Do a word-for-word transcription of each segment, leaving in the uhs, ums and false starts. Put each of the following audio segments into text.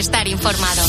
estar informado.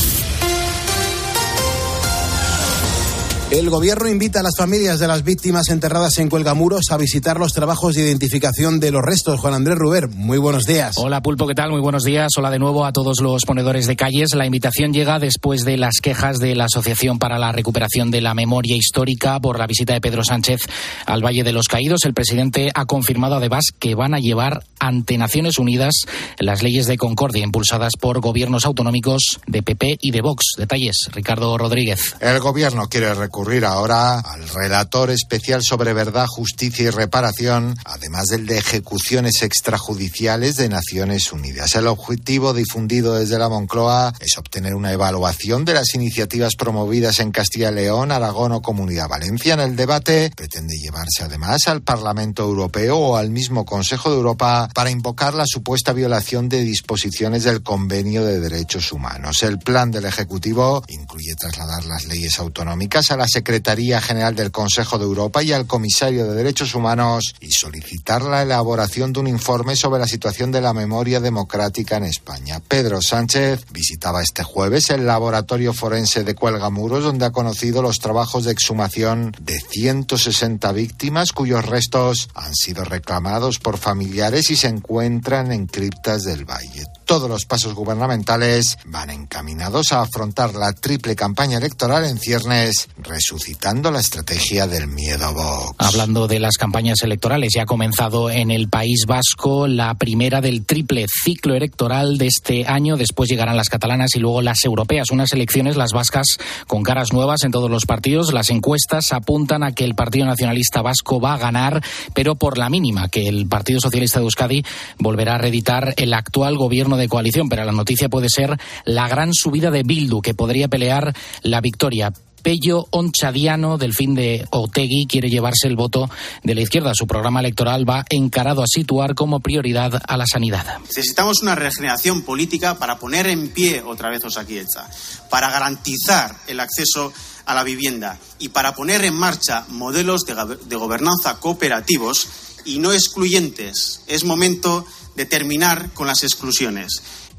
El Gobierno invita a las familias de las víctimas enterradas en Cuelgamuros a visitar los trabajos de identificación de los restos. Juan Andrés Ruber, muy buenos días. Hola Pulpo, ¿qué tal? Muy buenos días. Hola de nuevo a todos los ponedores de calles. La invitación llega después de las quejas de la Asociación para la Recuperación de la Memoria Histórica por la visita de Pedro Sánchez al Valle de los Caídos. El presidente ha confirmado además que van a llevar ante Naciones Unidas las leyes de concordia impulsadas por gobiernos autonómicos de P P y de Vox. Detalles, Ricardo Rodríguez. El Gobierno quiere recurrir ahora al relator especial sobre verdad, justicia y reparación, además del de ejecuciones extrajudiciales de Naciones Unidas. El objetivo difundido desde la Moncloa es obtener una evaluación de las iniciativas promovidas en Castilla y León, Aragón o Comunidad Valenciana. El debate pretende llevarse además al Parlamento Europeo o al mismo Consejo de Europa para invocar la supuesta violación de disposiciones del Convenio de Derechos Humanos. El plan del Ejecutivo incluye trasladar las leyes autonómicas a la Secretaría General del Consejo de Europa y al Comisario de Derechos Humanos y solicitar la elaboración de un informe sobre la situación de la memoria democrática en España. Pedro Sánchez visitaba este jueves el laboratorio forense de Cuelgamuros, donde ha conocido los trabajos de exhumación de ciento sesenta víctimas cuyos restos han sido reclamados por familiares y se encuentran en criptas del Valle. Todos los pasos gubernamentales van encaminados a afrontar la triple campaña electoral en ciernes, resucitando la estrategia del miedo a Vox. Hablando de las campañas electorales, ya ha comenzado en el País Vasco la primera del triple ciclo electoral de este año. Después llegarán las catalanas y luego las europeas. Unas elecciones, las vascas, con caras nuevas en todos los partidos. Las encuestas apuntan a que el Partido Nacionalista Vasco va a ganar, pero por la mínima, que el Partido Socialista de Euskadi volverá a reeditar el actual gobierno de coalición. Pero la noticia puede ser la gran subida de Bildu, que podría pelear la victoria. Pello Onchadiano, del fin de Otegi, quiere llevarse el voto de la izquierda. Su programa electoral va encarado a situar como prioridad a la sanidad. Necesitamos una regeneración política para poner en pie otra vez Osakidetza, para garantizar el acceso a la vivienda y para poner en marcha modelos de, de gobernanza cooperativos y no excluyentes. Es momento de terminar con las exclusiones.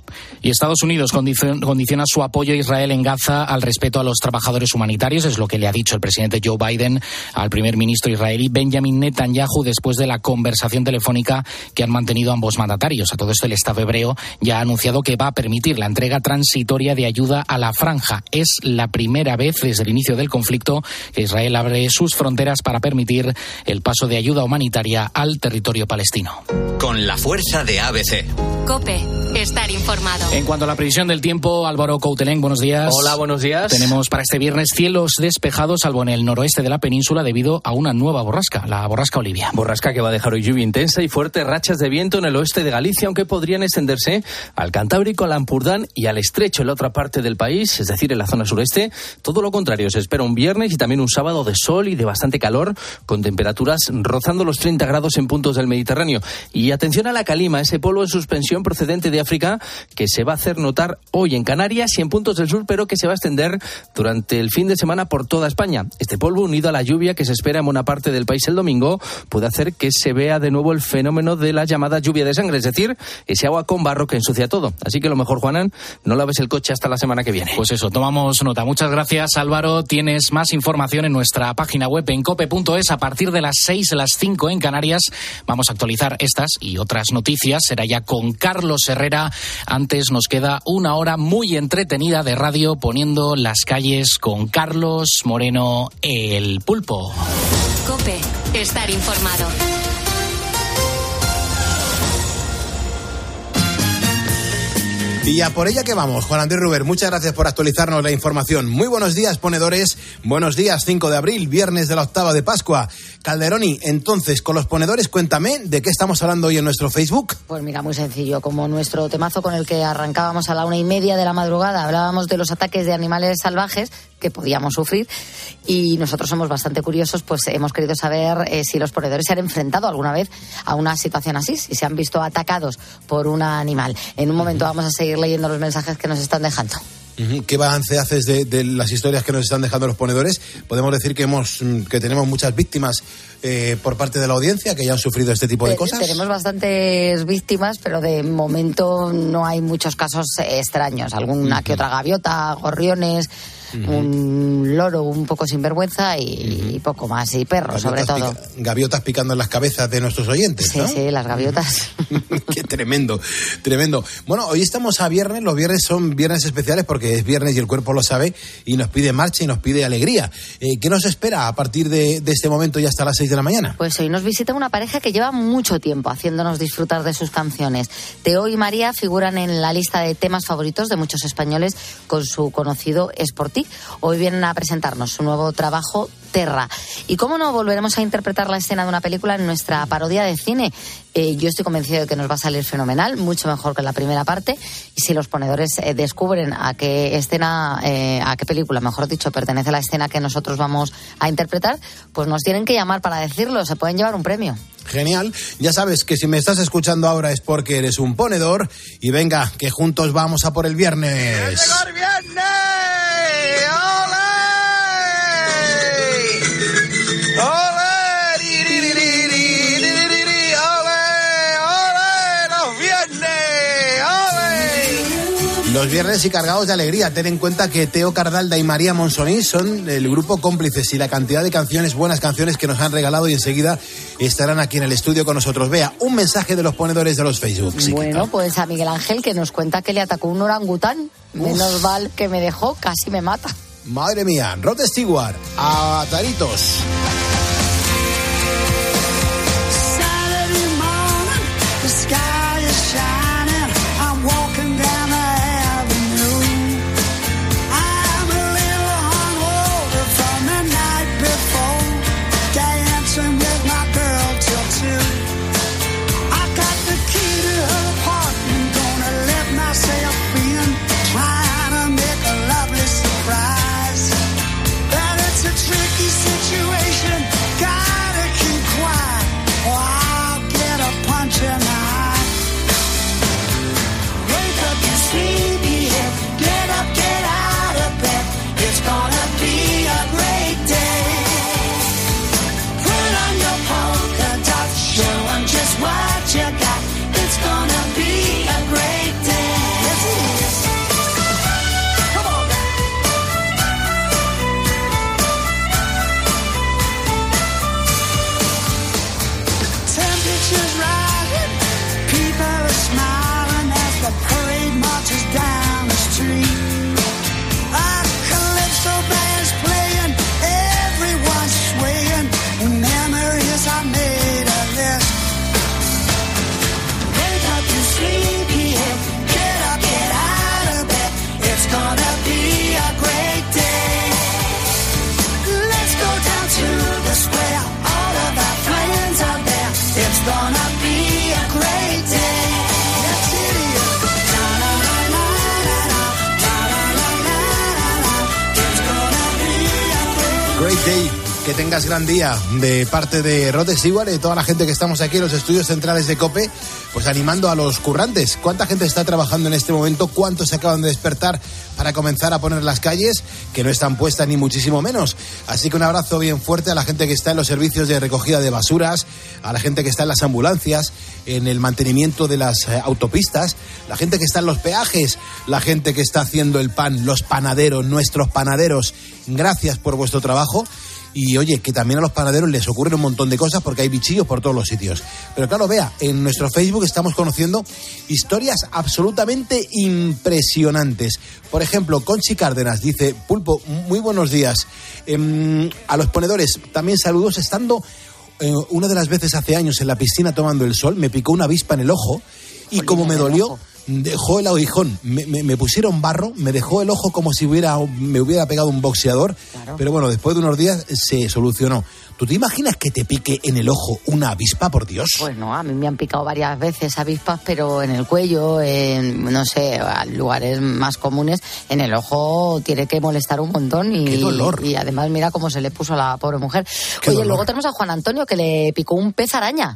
Y Estados Unidos condiciona su apoyo a Israel en Gaza al respeto a los trabajadores humanitarios. Es lo que le ha dicho el presidente Joe Biden al primer ministro israelí Benjamin Netanyahu después de la conversación telefónica que han mantenido ambos mandatarios. A todo esto, el Estado hebreo ya ha anunciado que va a permitir la entrega transitoria de ayuda a la franja. Es la primera vez desde el inicio del conflicto que Israel abre sus fronteras para permitir el paso de ayuda humanitaria al territorio palestino. Con la fuerza de A B C. COPE, estar informado. En cuanto a la previsión del tiempo, Álvaro Coutelén, buenos días. Hola, buenos días. Tenemos para este viernes cielos despejados, salvo en el noroeste de la península, debido a una nueva borrasca, la borrasca Olivia. Borrasca que va a dejar hoy lluvia intensa y fuertes rachas de viento en el oeste de Galicia, aunque podrían extenderse al Cantábrico, al Ampurdán y al Estrecho en la otra parte del país, es decir, en la zona sureste. Todo lo contrario, se espera un viernes y también un sábado de sol y de bastante calor, con temperaturas rozando los treinta grados en puntos del Mediterráneo. Y atención a la calima, ese polvo en suspensión procedente de África que se va a hacer notar hoy en Canarias y en puntos del sur, pero que se va a extender durante el fin de semana por toda España. Este polvo, unido a la lluvia que se espera en buena parte del país el domingo, puede hacer que se vea de nuevo el fenómeno de la llamada lluvia de sangre, es decir, ese agua con barro que ensucia todo. Así que lo mejor, Juanan, no laves el coche hasta la semana que viene. Pues eso, tomamos nota. Muchas gracias, Álvaro. Tienes más información en nuestra página web en cope punto es. A partir de las seis, las cinco en Canarias, vamos a actualizar estas y otras noticias. Será ya con Carlos Herrera. Antes nos queda una hora muy entretenida de radio poniendo las calles con Carlos Moreno, el Pulpo. COPE, estar informado. Y a por ella que vamos, Juan Andrés Ruber, muchas gracias por actualizarnos la información. Muy buenos días, ponedores. Buenos días, cinco de abril, viernes de la octava de Pascua. Calderoni, entonces, con los ponedores, cuéntame de qué estamos hablando hoy en nuestro Facebook. Pues mira, muy sencillo, como nuestro temazo con el que arrancábamos a la una y media de la madrugada, hablábamos de los ataques de animales salvajes que podíamos sufrir y nosotros somos bastante curiosos, pues hemos querido saber eh, si los ponedores se han enfrentado alguna vez a una situación así, si se han visto atacados por un animal. En un momento vamos a seguir leyendo los mensajes que nos están dejando. ¿Qué balance haces de, de las historias que nos están dejando los ponedores? Podemos decir que hemos que tenemos muchas víctimas eh, por parte de la audiencia que ya han sufrido este tipo de cosas. Tenemos bastantes víctimas, pero de momento no hay muchos casos extraños. Alguna uh-huh. que otra gaviota, gorriones, uh-huh. un loro un poco sinvergüenza y, uh-huh. y poco más. Y perros, sobre todo. Pica, gaviotas picando en las cabezas de nuestros oyentes, sí, ¿no? Sí, las gaviotas. Qué tremendo, tremendo. Bueno, hoy estamos a viernes. Los viernes son viernes especiales porque es viernes y el cuerpo lo sabe y nos pide marcha y nos pide alegría. Eh, ¿Qué nos espera a partir de, de este momento y hasta las seis de la mañana? Pues hoy nos visita una pareja que lleva mucho tiempo haciéndonos disfrutar de sus canciones. Teo y María figuran en la lista de temas favoritos de muchos españoles con su conocido Es por ti. Hoy vienen a presentarnos su nuevo trabajo, Terra. Y cómo no, volveremos a interpretar la escena de una película en nuestra parodia de cine. Eh, yo estoy convencido de que nos va a salir fenomenal, mucho mejor que la primera parte. Y si los ponedores eh, descubren a qué escena, eh, a qué película, mejor dicho, pertenece la escena que nosotros vamos a interpretar, pues nos tienen que llamar para decirlo. Se pueden llevar un premio. Genial. Ya sabes que si me estás escuchando ahora es porque eres un ponedor. Y venga, que juntos vamos a por el viernes. ¡Llegó el viernes! Los viernes y cargados de alegría. Ten en cuenta que Teo Cardalda y María Monsonís son el grupo cómplices y la cantidad de canciones, buenas canciones que nos han regalado y enseguida estarán aquí en el estudio con nosotros. Vea, un mensaje de los ponedores de los Facebook. Sí, bueno, pues a Miguel Ángel, que nos cuenta que le atacó un orangután. Menos mal que me dejó, casi me mata. Madre mía. Rod Stewart, a Taritos. Day. Que tengas gran día de parte de Rod Stewart y toda la gente que estamos aquí en los estudios centrales de COPE, pues animando a los currantes. ¿Cuánta gente está trabajando en este momento? ¿Cuántos se acaban de despertar para comenzar a poner las calles? Que no están puestas ni muchísimo menos. Así que un abrazo bien fuerte a la gente que está en los servicios de recogida de basuras, a la gente que está en las ambulancias, en el mantenimiento de las eh, autopistas, la gente que está en los peajes, la gente que está haciendo el pan, los panaderos, nuestros panaderos. Gracias por vuestro trabajo. Y oye, que también a los panaderos les ocurren un montón de cosas porque hay bichillos por todos los sitios. Pero claro, vea, en nuestro Facebook estamos conociendo historias absolutamente impresionantes. Por ejemplo, Conchi Cárdenas dice: Pulpo, muy buenos días. Eh, a los ponedores, también saludos. Estando eh, una de las veces hace años en la piscina tomando el sol, me picó una avispa en el ojo y Olía como me dolió... dejó el aguijón, me, me, me pusieron barro, me dejó el ojo como si hubiera me hubiera pegado un boxeador, claro. Pero bueno, después de unos días se solucionó. ¿Tú te imaginas que te pique en el ojo una avispa, por Dios? Pues no, a mí me han picado varias veces avispas, pero en el cuello, en, no sé, lugares más comunes, en el ojo tiene que molestar un montón y, ¡qué dolor! Y además mira cómo se le puso a la pobre mujer. ¡Qué Oye, dolor! Luego tenemos a Juan Antonio que le picó un pez araña.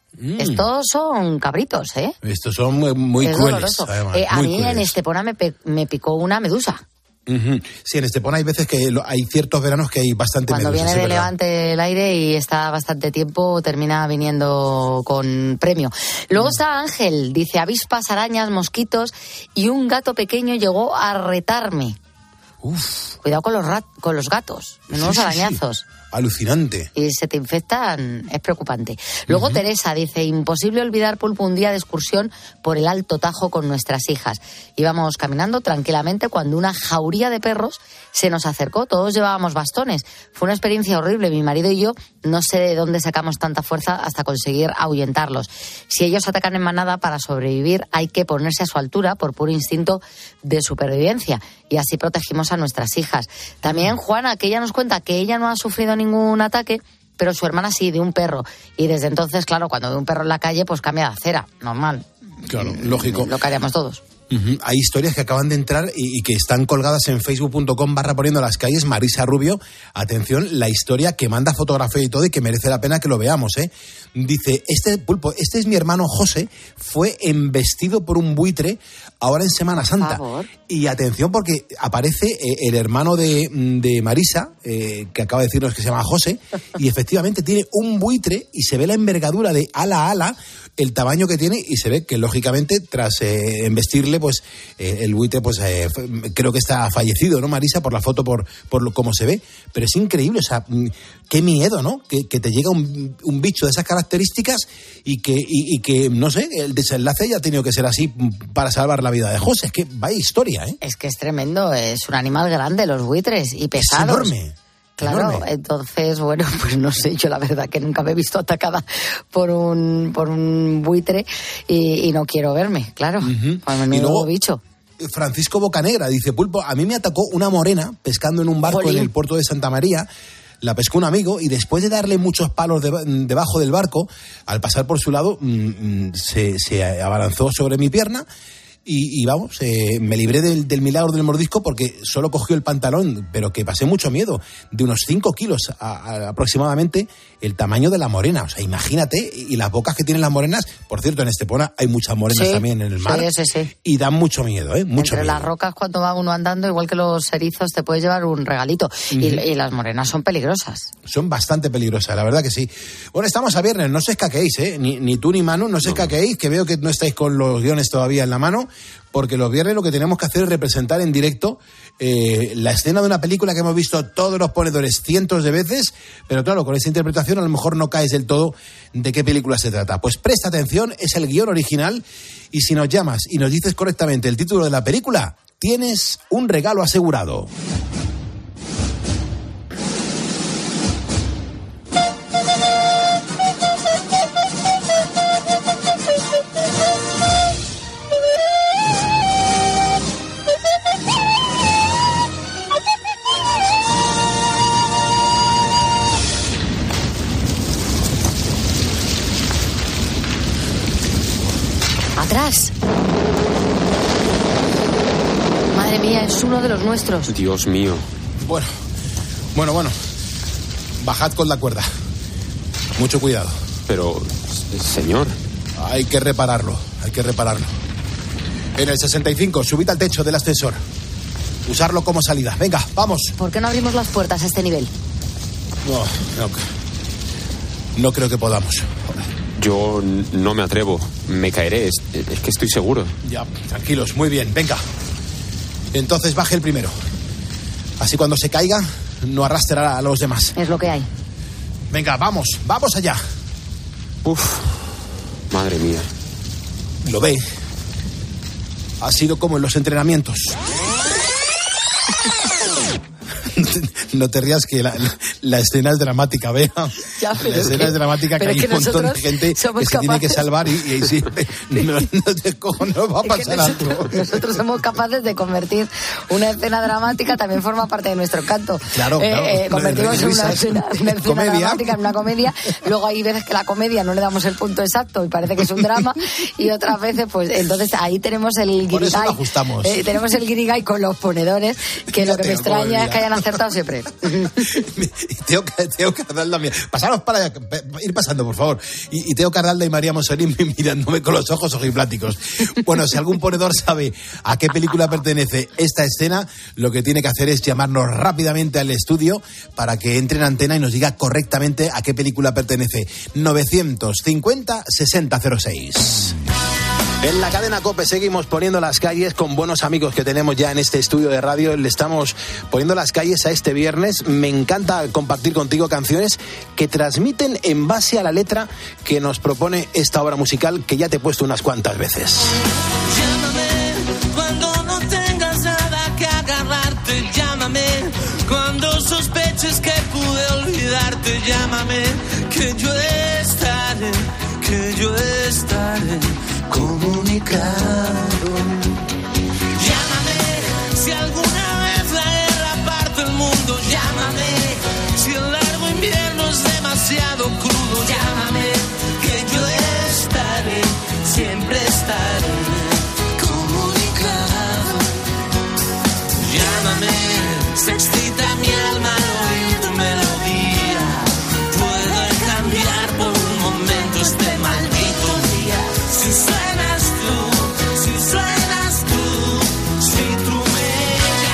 Mm. Estos son cabritos, ¿eh? Estos son muy, muy es crueles. Además, eh, a muy mí crueles. en Estepona me, pe- me picó una medusa. Uh-huh. Sí, en Estepona hay veces que lo, hay ciertos veranos que hay bastante Cuando medusas, viene de es verdad. Levante el aire y está bastante tiempo, termina viniendo con premio. Luego mm. está Ángel, dice avispas, arañas, mosquitos y un gato pequeño llegó a retarme. Uf. Cuidado con los, rat- con los gatos, menudos sí, sí, arañazos. Sí. Alucinante. Y se te infectan, es preocupante. Luego uh-huh. Teresa dice, imposible olvidar, Pulpo, un día de excursión por el Alto Tajo con nuestras hijas. Íbamos caminando tranquilamente cuando una jauría de perros se nos acercó, todos llevábamos bastones. Fue una experiencia horrible, mi marido y yo no sé de dónde sacamos tanta fuerza hasta conseguir ahuyentarlos. Si ellos atacan en manada, para sobrevivir hay que ponerse a su altura por puro instinto de supervivencia. Y así protegimos a nuestras hijas. También Juana, que ella nos cuenta que ella no ha sufrido ningún ataque, pero su hermana sí, de un perro. Y desde entonces, claro, cuando ve un perro en la calle, pues cambia de acera, normal. Claro, lógico. Lo que haríamos todos. Uh-huh. Hay historias que acaban de entrar y, y que están colgadas en facebook.com barra poniendo las calles. Marisa Rubio, atención, la historia que manda fotografía y todo y que merece la pena que lo veamos, ¿eh? Dice, este Pulpo, este es mi hermano José, fue embestido por un buitre ahora en Semana Santa. Por favor. Y atención porque aparece eh, el hermano de, de Marisa, eh, que acaba de decirnos que se llama José, y efectivamente tiene un buitre y se ve la envergadura de ala a ala, el tamaño que tiene, y se ve que lógicamente tras eh, embestirle, pues eh, el buitre pues eh, creo que está fallecido, ¿no, Marisa? Por la foto, por, por lo, cómo se ve. Pero es increíble, o sea, qué miedo, ¿no? Que, que te llega un, un bicho de esas características y que, y, y que, no sé, el desenlace ya ha tenido que ser así para salvar la vida de José. Es que vaya historia, ¿eh? Es que es tremendo, es un animal grande, los buitres, y pesados. Es enorme. Claro, enorme. Entonces, bueno, pues no sé, yo la verdad que nunca me he visto atacada por un por un buitre y, y no quiero verme, claro, Uh-huh. con el nuevo bicho. Francisco Bocanegra dice, Pulpo, a mí me atacó una morena pescando en un barco Jolín. en el puerto de Santa María. La pescó un amigo y después de darle muchos palos de, debajo del barco, al pasar por su lado, mmm, se, se abalanzó sobre mi pierna. Y, y vamos, eh, me libré del, del milagro del mordisco porque solo cogió el pantalón, pero que pasé mucho miedo, de unos cinco kilos a, a, aproximadamente el tamaño de la morena. O sea, imagínate, y las bocas que tienen las morenas, por cierto, en Estepona hay muchas morenas sí, también en el mar, sí, sí, sí. Y dan mucho miedo, ¿eh? Mucho Entre miedo. las rocas, cuando va uno andando, igual que los erizos, te puedes llevar un regalito. Uh-huh. y, y las morenas son peligrosas. Son bastante peligrosas, la verdad que sí. Bueno, estamos a viernes, no se escaquéis, ¿eh? Ni, ni tú ni Manu, no se escaquéis, que veo que no estáis con los guiones todavía en la mano, porque los viernes lo que tenemos que hacer es representar en directo eh, la escena de una película que hemos visto todos los ponedores cientos de veces, pero claro, con esa interpretación a lo mejor no caes del todo de qué película se trata. Pues presta atención, es el guión original, y si nos llamas y nos dices correctamente el título de la película, tienes un regalo asegurado. ¡Atrás! Madre mía, es uno de los nuestros. Dios mío. Bueno, bueno, bueno. Bajad con la cuerda. Mucho cuidado. Pero, señor. Hay que repararlo, hay que repararlo. En el sesenta y cinco, subid al techo del ascensor. Usarlo como salida. Venga, vamos. ¿Por qué no abrimos las puertas a este nivel? No, no, no creo que podamos. Yo no me atrevo. Me caeré. Es, es que estoy seguro. Ya, tranquilos. Muy bien. Venga. Entonces baje el primero. Así cuando se caiga, no arrastrará a los demás. Es lo que hay. Venga, vamos. Vamos allá. Uf. Madre mía. Lo ve. Ha sido como en los entrenamientos. No te rías que la, la, la escena es dramática, vea. Ya, la escena es, es dramática, que hay un montón de gente que se capaces. tiene que salvar y, y, y sí, no, no te cojo, no va a pasar es que nosotros, algo. Nosotros somos capaces de convertir una escena dramática, también forma parte de nuestro canto. Claro, claro. Eh, eh, convertimos no, no, no, una escena, una escena comedia. dramática en una comedia. Luego hay veces que la comedia no le damos el punto exacto y parece que es un drama. Y otras veces, pues entonces ahí tenemos el guirigay. Por eso lo ajustamos. Eh, tenemos el guirigay con los ponedores, que lo que me extraña es que hayan acertado siempre. siempre. Teo, Teo Cardalda, pasaros para allá, ir pasando, por favor. Y, y Teo Cardalda y María Monsonín mirándome con los ojos ojipláticos. Bueno, si algún ponedor sabe a qué película pertenece esta escena, lo que tiene que hacer es llamarnos rápidamente al estudio para que entre en antena y nos diga correctamente a qué película pertenece. novecientos cincuenta sesenta cero seis. En la cadena COPE seguimos poniendo las calles con buenos amigos que tenemos ya en este estudio de radio. Le estamos poniendo las calles a este viernes. Me encanta compartir contigo canciones que transmiten en base a la letra que nos propone esta obra musical que ya te he puesto unas cuantas veces. Llámame cuando no tengas nada que agarrarte. Llámame cuando sospeches que pude olvidarte. Llámame que yo estaré, que yo estaré comunicado. Llámame si alguna vez la guerra parte el mundo. Llámame si el largo invierno es demasiado crudo. Llámame que yo estaré, siempre estaré comunicado. Llámame, se excita mi alma al oír tu melodía. Puedo cambiar por un momento este maldito día. Si suenas tú, si suenas tú, si tú me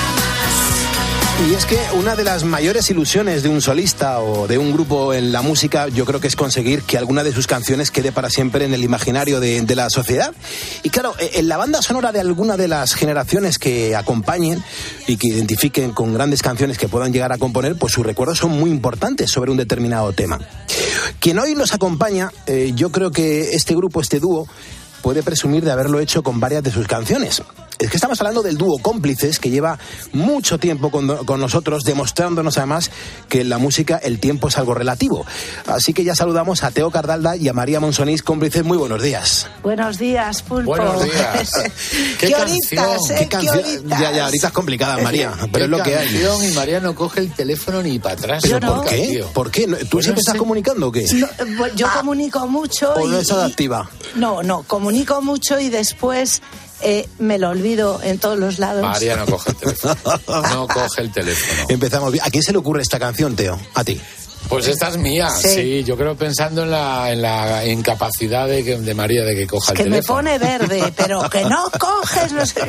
llamas. Y es que una de las mayores ilusiones de un solista o de un grupo en la música, yo creo que es conseguir que alguna de sus canciones quede para siempre en el imaginario de, de la sociedad. Y claro, en la banda sonora de alguna de las generaciones que acompañen y que identifiquen con grandes canciones que puedan llegar a componer, pues sus recuerdos son muy importantes sobre un determinado tema. Quien hoy nos acompaña, eh, yo creo que este grupo, este dúo, puede presumir de haberlo hecho con varias de sus canciones. Es que estamos hablando del dúo Cómplices, que lleva mucho tiempo con, con nosotros, demostrándonos además que en la música el tiempo es algo relativo. Así que ya saludamos a Teo Cardalda y a María Monsonín. Cómplices, muy buenos días. Buenos días, Pulpo. Buenos días. ¿Qué, ¿Qué horitas, eh? ¿Qué canción? Ya, ya, ahorita es complicada, María, pero es lo que hay. Y María no coge el teléfono ni para atrás. ¿Pero no. por qué? Tío. ¿Por qué? ¿Tú Pues siempre no estás sé. comunicando o qué? No, yo ah, comunico mucho. ¿O y, no es adaptiva? Y, no, no, comunico mucho y después eh, me lo olvido en todos los lados. María no coge el teléfono. No coge el teléfono. Empezamos bien. ¿A quién se le ocurre esta canción, Teo? ¿A ti? Pues esta es mía, sí. sí yo creo pensando en la, en la incapacidad de, que, de María de que coja es el teléfono. Que me pone verde, pero que no coges, no sé.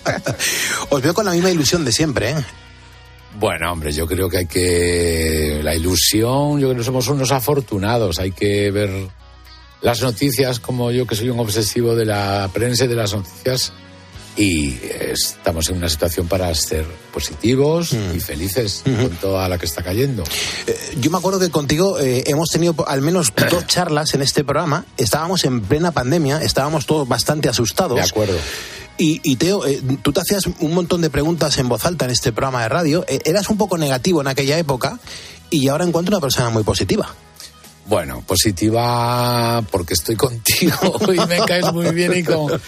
Os veo con la misma ilusión de siempre, ¿eh? Bueno, hombre, yo creo que hay que... La ilusión, yo creo que somos unos afortunados. Hay que ver las noticias, como yo que soy un obsesivo de la prensa y de las noticias, y estamos en una situación para ser positivos mm. y felices mm-hmm. con toda la que está cayendo. Eh, yo me acuerdo que contigo eh, hemos tenido al menos dos charlas en este programa. Estábamos en plena pandemia, estábamos todos bastante asustados. De acuerdo. Y, y Teo, eh, tú te hacías un montón de preguntas en voz alta en este programa de radio. Eh, eras un poco negativo en aquella época y ahora encuentro una persona muy positiva. Bueno, positiva porque estoy contigo y me caes muy bien y con...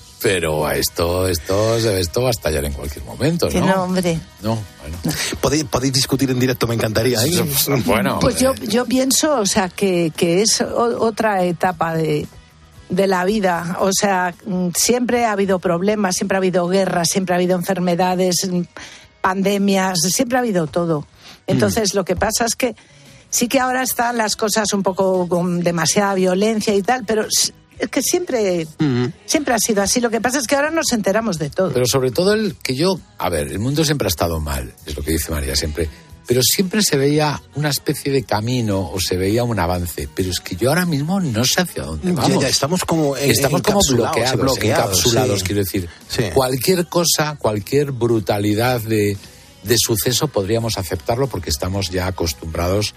Pero esto, esto, esto va a estallar en cualquier momento, ¿no? Que no, hombre. No, bueno. ¿Podéis, podéis discutir en directo, me encantaría. ¿eh? Bueno. Pues yo, yo pienso, o sea, que, que es o, otra etapa de, de la vida. O sea, siempre ha habido problemas, siempre ha habido guerras, siempre ha habido enfermedades, pandemias, siempre ha habido todo. Entonces, mm. lo que pasa es que sí que ahora están las cosas un poco con demasiada violencia y tal, pero... Es que siempre, uh-huh. siempre ha sido así. Lo que pasa es que ahora nos enteramos de todo. Pero sobre todo el que yo... A ver, el mundo siempre ha estado mal, es lo que dice María siempre. Pero siempre se veía una especie de camino o se veía un avance. Pero es que yo ahora mismo no sé hacia dónde vamos. Ya, ya, estamos como en, Estamos como bloqueados, bloqueados encapsulados, sí. quiero decir. Sí. Cualquier cosa, cualquier brutalidad de, de suceso podríamos aceptarlo porque estamos ya acostumbrados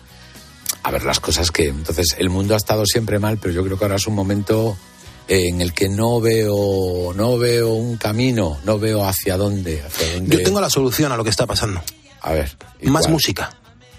a ver las cosas que... Entonces, el mundo ha estado siempre mal, pero yo creo que ahora es un momento en el que no veo no veo un camino, no veo hacia dónde, hacia dónde... Yo tengo la solución a lo que está pasando. A ver. Más cuál? música.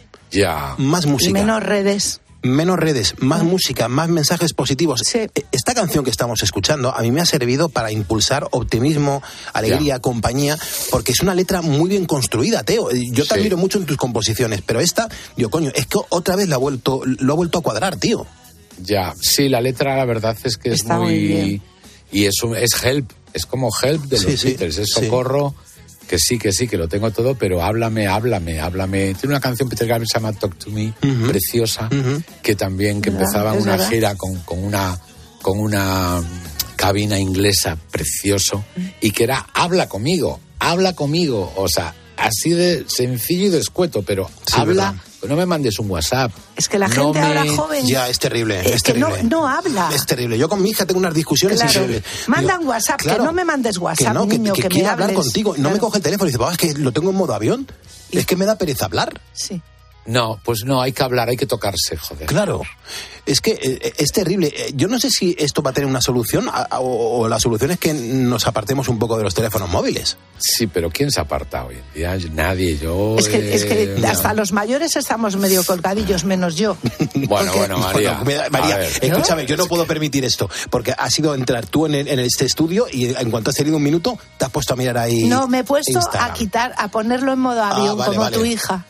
Ya. Más música. Y menos redes. Menos redes, más mm. música, más mensajes positivos. Sí. Esta canción que estamos escuchando a mí me ha servido para impulsar optimismo, alegría, ya. compañía, porque es una letra muy bien construida, Teo. Yo te sí. admiro mucho en tus composiciones, pero esta, digo, coño, es que otra vez la ha vuelto, lo ha vuelto a cuadrar, tío. Ya, sí, la letra la verdad es que Está es muy... muy bien. Y es, un, es help, es como help de los sí, Beatles, sí, es socorro... Sí. que sí, que sí, que lo tengo todo, pero háblame, háblame, háblame. Tiene una canción Peter Gabriel que se llama Talk to Me, uh-huh. preciosa, uh-huh. que también, que empezaba en una verdad. gira con, con una con una cabina inglesa precioso, uh-huh. y que era habla conmigo, habla conmigo, o sea, así de sencillo y de escueto, pero sí, habla, ¿verdad? No me mandes un WhatsApp. Es que la gente no me... ahora joven... Ya, es terrible, es, es que terrible. No, no habla. Es terrible. Yo con mi hija tengo unas discusiones claro. increíbles. Mandan Digo, WhatsApp, claro, que no me mandes WhatsApp, que no, que, niño, que, que, que quiere me hablar hables. contigo. Claro. No me coge el teléfono y dice, papá, es que lo tengo en modo avión. ¿Y? Es que me da pereza hablar. Sí. No, pues no, hay que hablar, hay que tocarse, joder. Claro, es que eh, es terrible. Yo no sé si esto va a tener una solución a, a, o, o la solución es que nos apartemos un poco de los teléfonos móviles. Sí, pero ¿quién se aparta hoy en día? Nadie, yo... Es que, eh, es que no. hasta los mayores estamos medio colgadillos, menos yo. Bueno, porque... bueno, María. Bueno, María, escúchame, yo no puedo permitir esto, porque has ido a entrar tú en, el, en este estudio y en cuanto has tenido un minuto, te has puesto a mirar ahí. No, me he puesto Instagram. a quitar, a ponerlo en modo avión, ah, vale, como vale. tu hija.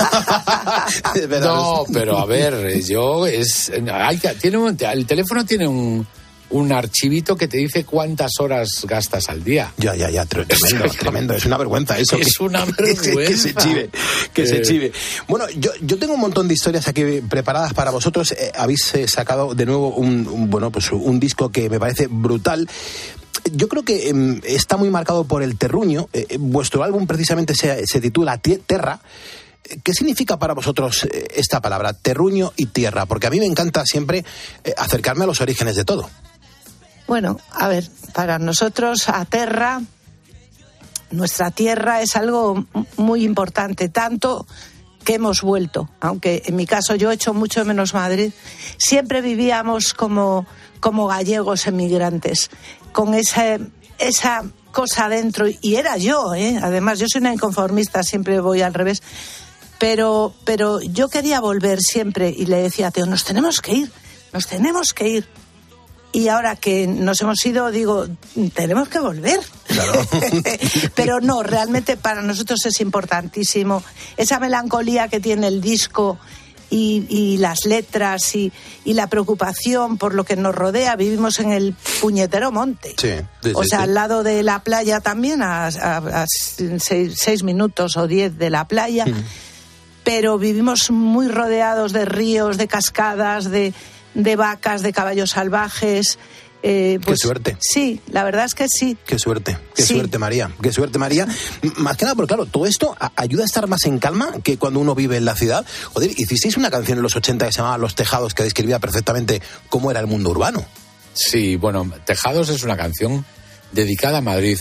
No, pero a ver, yo es... Hay, tiene un, el teléfono tiene un, un archivito que te dice cuántas horas gastas al día. Ya, ya, ya, tremendo, tremendo. Es una vergüenza eso. Es una vergüenza. Que se chive, que eh. se chive. Bueno, yo, yo tengo un montón de historias aquí preparadas para vosotros. Eh, habéis eh, sacado de nuevo un, un, bueno, pues un disco que me parece brutal. Yo creo que eh, está muy marcado por el terruño. Eh, vuestro álbum precisamente se, se titula Terra. ¿Qué significa para vosotros esta palabra, terruño y tierra? Porque a mí me encanta siempre acercarme a los orígenes de todo. Bueno, a ver, para nosotros a terra, nuestra tierra es algo muy importante, tanto que hemos vuelto, aunque en mi caso yo echo mucho menos Madrid, siempre vivíamos como, como gallegos emigrantes, con esa, esa cosa dentro, y era yo, ¿eh? Además yo soy una inconformista, siempre voy al revés. Pero, pero yo quería volver siempre y le decía a Teo, nos tenemos que ir, nos tenemos que ir. Y ahora que nos hemos ido, digo, tenemos que volver. Claro. Pero no, realmente para nosotros es importantísimo. Esa melancolía que tiene el disco y, y las letras y, y la preocupación por lo que nos rodea. Vivimos en el puñetero monte. Sí, sí, o sea, sí. al lado de la playa también, a, a, a seis, seis minutos o diez de la playa. Mm. Pero vivimos muy rodeados de ríos, de cascadas, de, de vacas, de caballos salvajes. Eh, pues, qué suerte. Sí, la verdad es que sí. Qué suerte, qué sí. suerte, María. Qué suerte, María. Más que nada, porque claro, todo esto ayuda a estar más en calma que cuando uno vive en la ciudad. Joder, hicisteis una canción en los ochenta que se llamaba Los Tejados, que describía perfectamente cómo era el mundo urbano. Sí, bueno, Tejados es una canción dedicada a Madrid.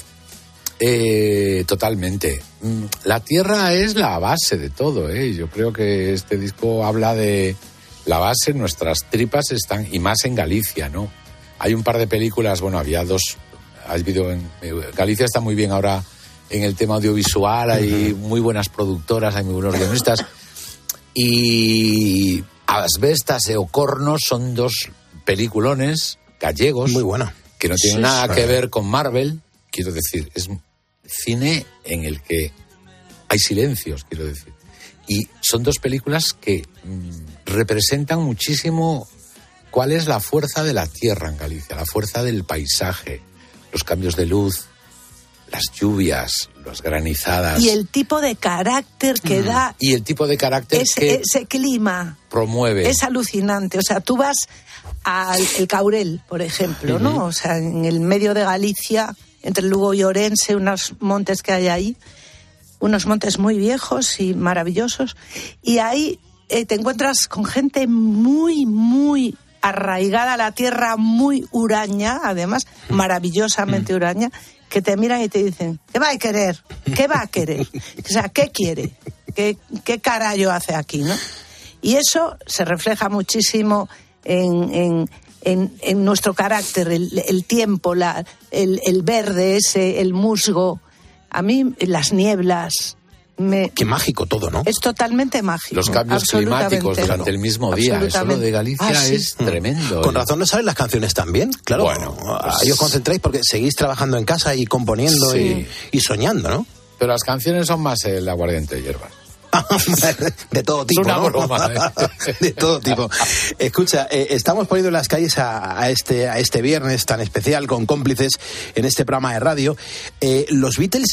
Eh, totalmente. La tierra es la base de todo, ¿eh? Yo creo que este disco habla de la base, nuestras tripas están, y más en Galicia, ¿no? Hay un par de películas, bueno, había dos, has visto en, Galicia está muy bien ahora en el tema audiovisual, hay uh-huh. muy buenas productoras, hay muy buenos guionistas, y Asbestas e Ocorno son dos peliculones gallegos, muy buena, que no tienen sí, nada sí. que ver con Marvel. Quiero decir, es cine en el que hay silencios, quiero decir. Y son dos películas que mmm, representan muchísimo cuál es la fuerza de la tierra en Galicia, la fuerza del paisaje, los cambios de luz, las lluvias, las granizadas. Y el tipo de carácter que mm. da... Y el tipo de carácter ese, que... Ese clima. Promueve. Es alucinante. O sea, tú vas al el Caurel, por ejemplo, uh-huh. ¿no? O sea, en el medio de Galicia... entre Lugo y Orense, unos montes que hay ahí, unos montes muy viejos y maravillosos, y ahí eh, te encuentras con gente muy, muy arraigada a la tierra, muy huraña, además, maravillosamente mm. huraña, que te miran y te dicen, ¿qué va a querer? ¿Qué va a querer? O sea, ¿qué quiere? ¿Qué, qué carajo hace aquí, no? Y eso se refleja muchísimo en... en En, en nuestro carácter, el, el tiempo, la, el, el verde ese, el musgo, a mí las nieblas... Me... Qué mágico todo, ¿no? Es totalmente mágico. Los cambios climáticos durante el mismo día, eso lo de Galicia ah, sí. es tremendo. Con razón no saben las canciones también, claro. Bueno, pues... ahí os concentráis porque seguís trabajando en casa y componiendo sí. y, y soñando, ¿no? Pero las canciones son más el aguardiente de hierbas. De todo tipo, es una ¿no? broma, ¿eh? De todo tipo. Escucha, eh, estamos poniendo en las calles a, a, este, a este viernes tan especial con Cómplices en este programa de radio. Eh, los Beatles,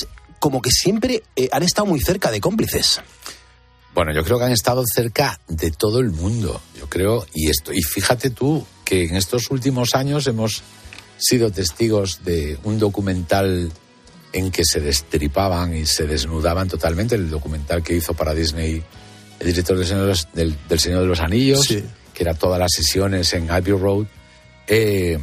como que siempre eh, han estado muy cerca de cómplices. Bueno, yo creo que han estado cerca de todo el mundo, yo creo, y esto, y fíjate tú que en estos últimos años hemos sido testigos de un documental en que se destripaban y se desnudaban totalmente, el documental que hizo para Disney el director del Señor de los, del, del Señor de los Anillos, sí. que era todas las sesiones en Abbey Road, eh,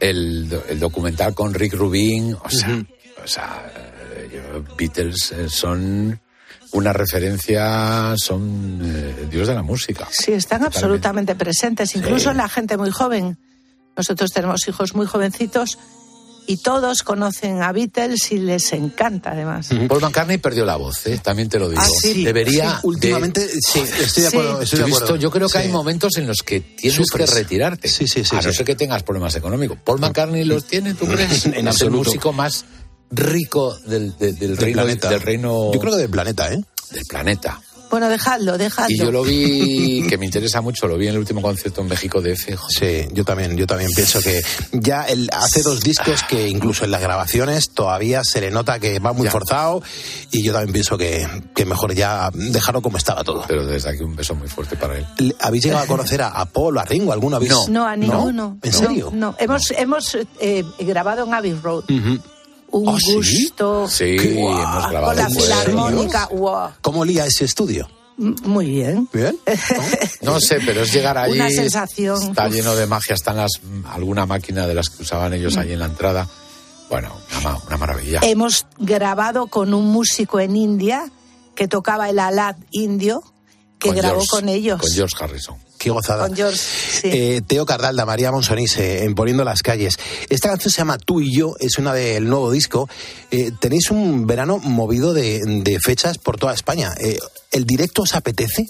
el, el documental con Rick Rubin, o sea, uh-huh. o sea eh, Beatles eh, son una referencia, son eh, Dios de la música. Sí, están totalmente. absolutamente presentes, incluso en sí. la gente muy joven. Nosotros tenemos hijos muy jovencitos y todos conocen a Beatles y les encanta, además. Uh-huh. Paul McCartney perdió la voz, ¿eh? También te lo digo. Ah, sí, Debería... Sí, últimamente, de... sí, estoy de acuerdo. Sí. Estoy de acuerdo. Visto, yo creo que sí. hay momentos en los que tienes Sufres. que retirarte. Sí, sí, sí, a no sí. ser que tengas problemas económicos. Paul McCartney los tiene, ¿tú crees? En es absoluto. el músico más rico del, del, del, del reino, planeta. del reino... Yo creo que del planeta, ¿eh? Del planeta. Bueno, dejadlo, dejadlo. Y yo lo vi, que me interesa mucho, lo vi en el último concierto en México de F. Sí, yo también, yo también pienso que ya él hace dos discos que incluso en las grabaciones todavía se le nota que va muy ya. forzado, y yo también pienso que, que mejor ya dejarlo como estaba todo. Pero desde aquí un beso muy fuerte para él. ¿Habéis llegado a conocer a, a Paul, a Ringo, alguna vez? No, no a ninguno. ¿No? ¿En serio? No, no. hemos, no. hemos eh, grabado en Abbey Road. Uh-huh. Un ¿Oh, gusto. Sí, sí wow, hemos grabado. Con la filarmónica, wow. ¿Cómo lía ese estudio? Muy bien. ¿Bien? ¿No? no sé, pero es llegar allí. Una sensación. Está lleno de magia, están las alguna máquina de las que usaban ellos allí en la entrada. Bueno, una, una maravilla. Hemos grabado con un músico en India que tocaba el alad indio, que con grabó George, con ellos. Con George Harrison. Qué gozada. Con George, sí. eh, Teo Cardalda, María Monsonís, eh, en Poniendo las Calles. Esta canción se llama Tú y Yo, es una del nuevo disco. Eh, tenéis un verano movido de, de fechas por toda España. Eh, ¿El directo os apetece?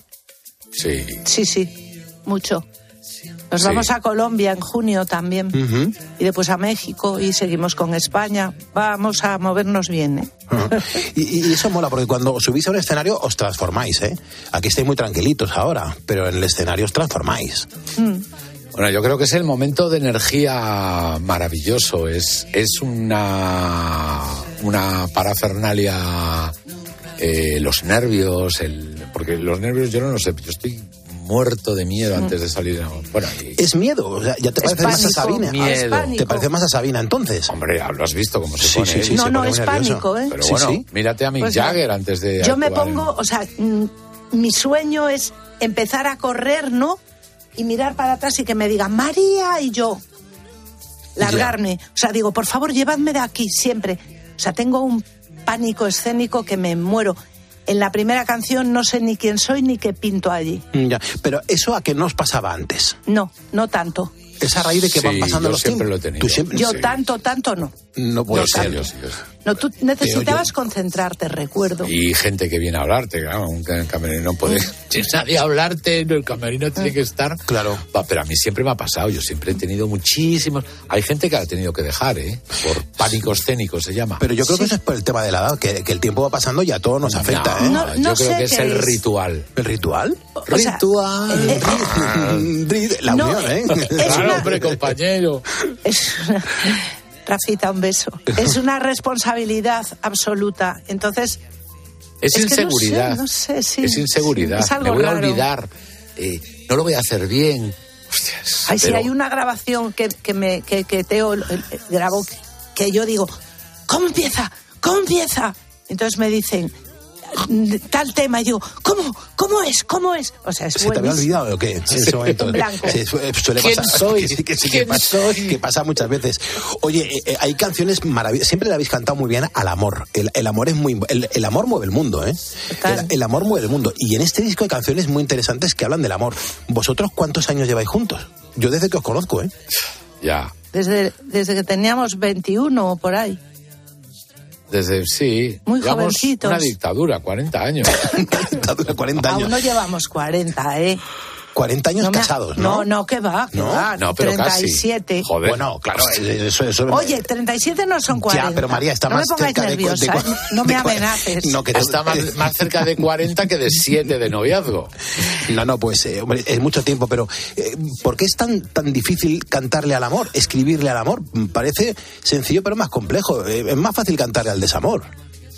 Sí. Sí, sí, mucho. Nos sí. vamos a Colombia en junio también. Uh-huh. Y después a México y seguimos con España. Vamos a movernos bien, ¿eh? Uh-huh. y, y eso mola, porque cuando subís a un escenario os transformáis, ¿eh? Aquí estáis muy tranquilitos ahora, pero en el escenario os transformáis. Mm. Bueno, yo creo que es el momento de energía maravilloso. Es, es una, una parafernalia, eh, los nervios, el, porque los nervios yo no lo sé, yo estoy muerto de miedo antes de salir. Bueno, y... ¿Es miedo? O sea, ¿ya te parece más a Sabina? Miedo. ¿Te parece más a Sabina entonces? Hombre, lo has visto como se sí, pone. Sí, sí, no, se no, pone es nervioso. pánico, ¿eh? Pero sí, bueno, sí. mírate a Mick pues Jagger no. antes de Yo me pongo, en... o sea, m- mi sueño es empezar a correr, ¿no? Y mirar para atrás y que me digan, María, y yo largarme. Ya. O sea, digo, por favor, llevadme de aquí siempre. O sea, tengo un pánico escénico que me muero. En la primera canción no sé ni quién soy ni qué pinto allí. Ya, pero ¿eso a qué no os pasaba antes? No, no tanto. Es a raíz de que sí, van pasando yo los siempre tiempos. Lo he tenido. Siempre... Yo sí. tanto, tanto no. No puedo yo ser. Sí, yo sí, yo sí. No, tú necesitabas yo... concentrarte, recuerdo. Y gente que viene a hablarte, claro, un camerino no puede... Si nadie a hablarte, el camerino tiene que estar... Claro. Va, pero a mí siempre me ha pasado, yo siempre he tenido muchísimos... Hay gente que ha tenido que dejar, ¿eh? Por pánico escénico se llama. Pero yo creo sí. que eso es por el tema de la edad, que, que el tiempo va pasando y a todos nos afecta, no, ¿eh? No, no yo creo sé que es qué el es. ritual. ¿El ritual? O sea, Ritual. eh, eh, la no, unión, ¿eh? es Claro, una- hombre, compañero. Es una... Rafita, un beso. Es una responsabilidad absoluta. Entonces... Es, es que inseguridad. No sé, no sé, sí. Es inseguridad. Es algo Me voy raro. a olvidar. Eh, no lo voy a hacer bien. Hostias. Ay, pero... sí, hay una grabación que, que, me, que, que Teo eh, grabó que yo digo, ¿cómo empieza? ¿Cómo empieza? Entonces me dicen, tal tema, y digo, ¿cómo? ¿Cómo es? ¿Cómo es? O sea, es ¿Se te había buenísimo. olvidado o qué? En ese momento. En blanco. Sí, suele ¿Quién pasar. soy? Que sí, que sí, ¿Quién que pasa, soy? que pasa muchas veces. Oye, eh, eh, hay canciones maravillosas. Siempre le habéis cantado muy bien al amor. El, el amor es muy... El, el amor mueve el mundo, ¿eh? El, el amor mueve el mundo. Y en este disco hay canciones muy interesantes que hablan del amor. ¿Vosotros cuántos años lleváis juntos? Yo desde que os conozco, ¿eh? Ya. Desde, desde que teníamos veintiuno o por ahí. Desde, sí. Muy llevamos jovencitos. una dictadura, cuarenta años. Dictadura, cuarenta años. Aún no llevamos cuarenta, ¿eh? cuarenta años No me ha- casados, ¿no? No, no, que va, que No, va. no, pero casi. treinta y siete. Joder. Bueno, claro, eso, eso Oye, treinta y siete no son cuarenta. Ya, pero María está no más me pongáis cerca de, nerviosa, de, de, ¿eh? No me de- amenaces. No, que te- Está más, más cerca de cuarenta que de siete de noviazgo. No, no, pues, eh, hombre, es mucho tiempo, pero eh, ¿por qué es tan, tan difícil cantarle al amor, escribirle al amor? Parece sencillo, pero más complejo. Eh, es más fácil cantarle al desamor.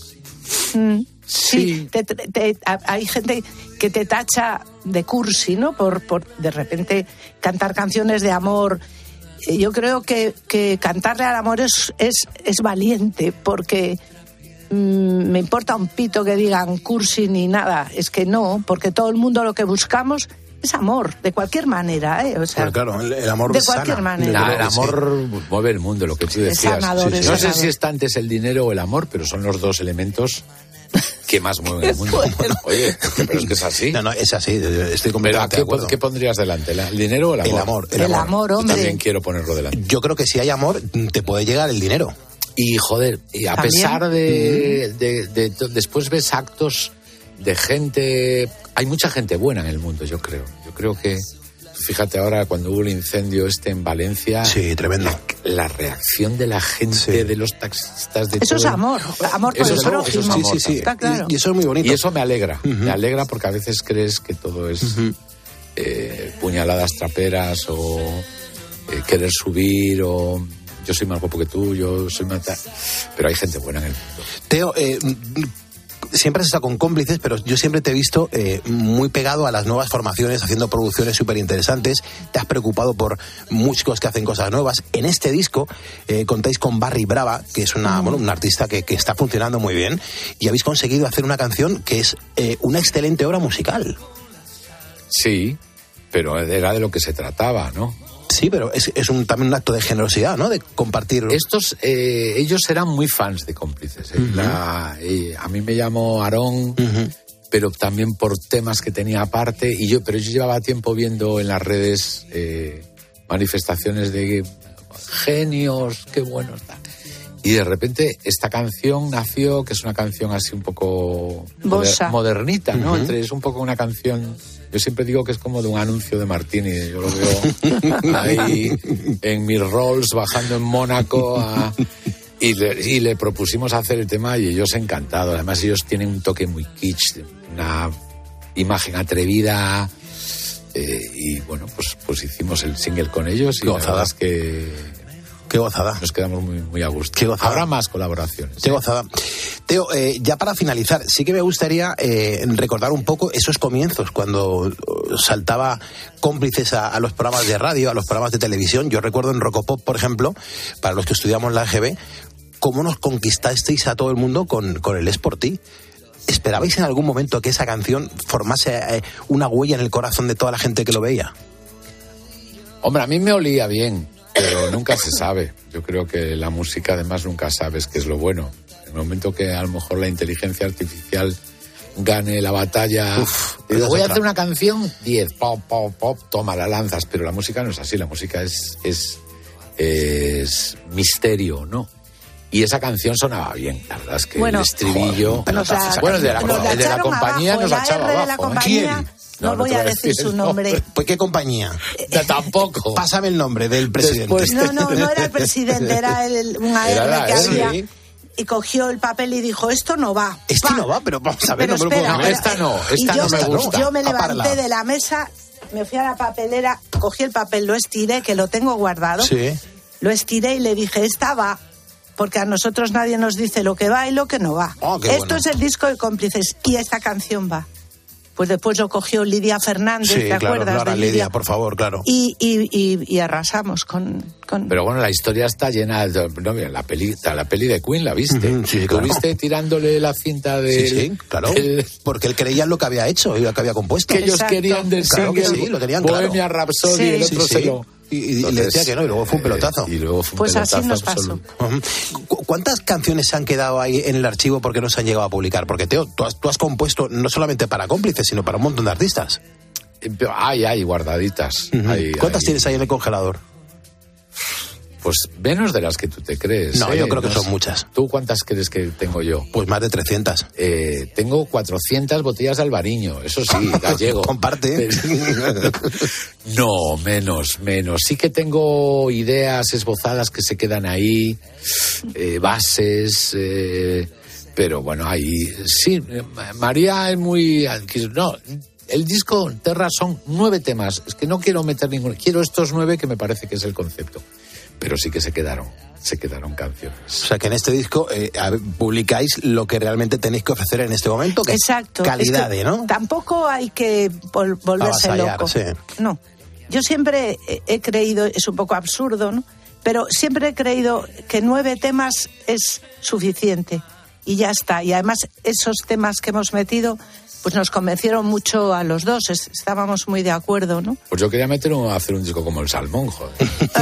Mm, sí, te, te, hay gente que te tacha de cursi, ¿no? Por, por de repente cantar canciones de amor. Yo creo que, que cantarle al amor es, es, es valiente, porque mmm, me importa un pito que digan cursi ni nada. Es que no, porque todo el mundo lo que buscamos es amor, de cualquier manera, ¿eh? O sea, pero claro, el, el amor de sana. cualquier manera. Nah, el amor sí. mueve el mundo, lo que tú decías. Es sanador, sí, sí. es No sanador. sé si está antes el dinero o el amor, pero son los dos elementos que más mueven el mundo. Oye, pero es que es así. No, no, es así, estoy completamente pero de acuerdo. ¿qué pondrías delante? ¿El dinero o el amor? El amor. El, el amor, amor, hombre. Yo también quiero ponerlo delante. Yo creo que si hay amor, te puede llegar el dinero. Y joder, y a ¿También? pesar de, de, de, de... Después ves actos de gente... Hay mucha gente buena en el mundo, yo creo. Yo creo que... Fíjate ahora cuando hubo el incendio este en Valencia. Sí, tremendo. La, la reacción de la gente, sí. de los taxistas, de eso todo. Es amor, amor por eso el es, prójimo. eso es amor, sí, sí, sí. Está claro. Y, y eso es muy bonito. Y eso me alegra, uh-huh. me alegra porque a veces crees que todo es uh-huh. eh, puñaladas traperas o eh, querer subir o yo soy más guapo que tú, yo soy más... Pero hay gente buena en el mundo. Teo, eh, siempre has estado con Cómplices, pero yo siempre te he visto eh, muy pegado a las nuevas formaciones, haciendo producciones súper interesantes. Te has preocupado por músicos que hacen cosas nuevas. En este disco eh, contáis con Barry Brava, que es una, mm. bueno, un artista que, que está funcionando muy bien, y habéis conseguido hacer una canción que es eh, una excelente obra musical. Sí, pero era de lo que se trataba, ¿no? Sí, pero es, es un, también un acto de generosidad, ¿no? De compartir. Estos, eh, ellos eran muy fans de Cómplices. ¿eh? Uh-huh. La, eh, a mí me llamó Aarón, uh-huh. pero también por temas que tenía aparte. Y yo, pero yo llevaba tiempo viendo en las redes eh, manifestaciones de genios, qué bueno está. Y de repente esta canción nació, que es una canción así un poco moder, modernita, ¿no? Uh-huh. Entre, es un poco una canción... Yo siempre digo que es como de un anuncio de Martini. Yo lo veo ahí en mis Rolls bajando en Mónaco a, y, le, y le propusimos hacer el tema y ellos encantados. Además ellos tienen un toque muy kitsch, una imagen atrevida eh, y bueno, pues, pues hicimos el single con ellos y la verdad es que... Qué gozada. Nos quedamos muy, muy a gusto. Qué gozada. Habrá más colaboraciones. Qué ¿eh? gozada. Teo, eh, ya para finalizar, sí que me gustaría eh, recordar un poco esos comienzos, cuando saltaba Cómplices a, a los programas de radio, a los programas de televisión. Yo recuerdo en Rocopop, por ejemplo, para los que estudiamos la E G B, cómo nos conquistasteis a todo el mundo con, con el Es por ti. ¿Esperabais en algún momento que esa canción formase eh, una huella en el corazón de toda la gente que lo veía? Hombre, a mí me olía bien. Pero nunca se sabe. Yo creo que la música además nunca sabes qué es lo bueno. En el momento que a lo mejor la inteligencia artificial gane la batalla, Uf, digo, voy a hacer una canción, diez, pop, pop, pop, toma, la lanzas. Pero la música no es así, la música es, es, es misterio, ¿no? Y esa canción sonaba bien, la verdad es que bueno, el estribillo... Joder, la, bueno, el de la, el de la compañía abajo, nos la echaba abajo. La compañía, ¿eh? No, no, no voy a decir su nombre. ¿Pues qué compañía? Ya, tampoco. Pásame el nombre del presidente. Después, no, no, no era el presidente, era el, una R era que R, había. ¿sí? Y cogió el papel y dijo, esto no va. Este va. no va, pero vamos a ver. Pero no, espera, no, no, esta no, esta no me gusta. Yo me levanté Aparla. de la mesa, me fui a la papelera, cogí el papel, lo estiré, que lo tengo guardado. Sí. Lo estiré y le dije, esta va. Porque a nosotros nadie nos dice lo que va y lo que no va. Oh, Esto bueno. es el disco de Cómplices y esta canción va. Pues después lo cogió Lidia Fernández, sí, ¿te claro, acuerdas Clara, de Lidia? Lidia, por favor, claro. Y, y, y, y arrasamos con, con... Pero bueno, la historia está llena de... No, mira, la peli, la peli de Queen, ¿la viste? Uh-huh, sí, claro. ¿Viste tirándole la cinta de... Sí, sí, claro. El... Porque él creía en lo que había hecho y lo que había compuesto. Que ellos Exacto. querían del claro single, que sí, lo querían Bohemia claro. Rhapsody, Sí, y el otro sí, se sí. lo... Y, y, Entonces, y le decía que no, y luego fue un pelotazo. Eh, y luego fue un pues pelotazo así nos absoluto. pasó. Uh-huh. ¿Cuántas canciones se han quedado ahí en el archivo porque no se han llegado a publicar? Porque, Teo, tú has, tú has compuesto no solamente para Cómplices, sino para un montón de artistas. Hay, hay, guardaditas. Uh-huh. Hay, ¿Cuántas hay... tienes ahí en el congelador? Pues menos de las que tú te crees. No, ¿eh? yo creo que no son sé. muchas. ¿Tú cuántas crees que tengo yo? Pues más de trescientas. Eh, tengo cuatrocientas botellas de albariño, eso sí, gallego. Comparte. No, menos, menos. Sí que tengo ideas esbozadas que se quedan ahí, eh, bases, eh, pero bueno, ahí sí. María es muy... No, el disco Terra son nueve temas. Es que no quiero meter ninguno. Quiero estos nueve que me parece que es el concepto. Pero sí que se quedaron. se quedaron canciones. O sea que en este disco eh, publicáis lo que realmente tenéis que ofrecer en este momento, que Exacto. es calidad, es que ¿no? Tampoco hay que vol- volverse Avasallar, loco. sí. No. Yo siempre he, he creído, es un poco absurdo, ¿no? Pero siempre he creído que nueve temas es suficiente y ya está. Y además esos temas que hemos metido pues nos convencieron mucho a los dos, es, estábamos muy de acuerdo, ¿no? Pues yo quería meter un, hacer un disco como el Salmón, joder.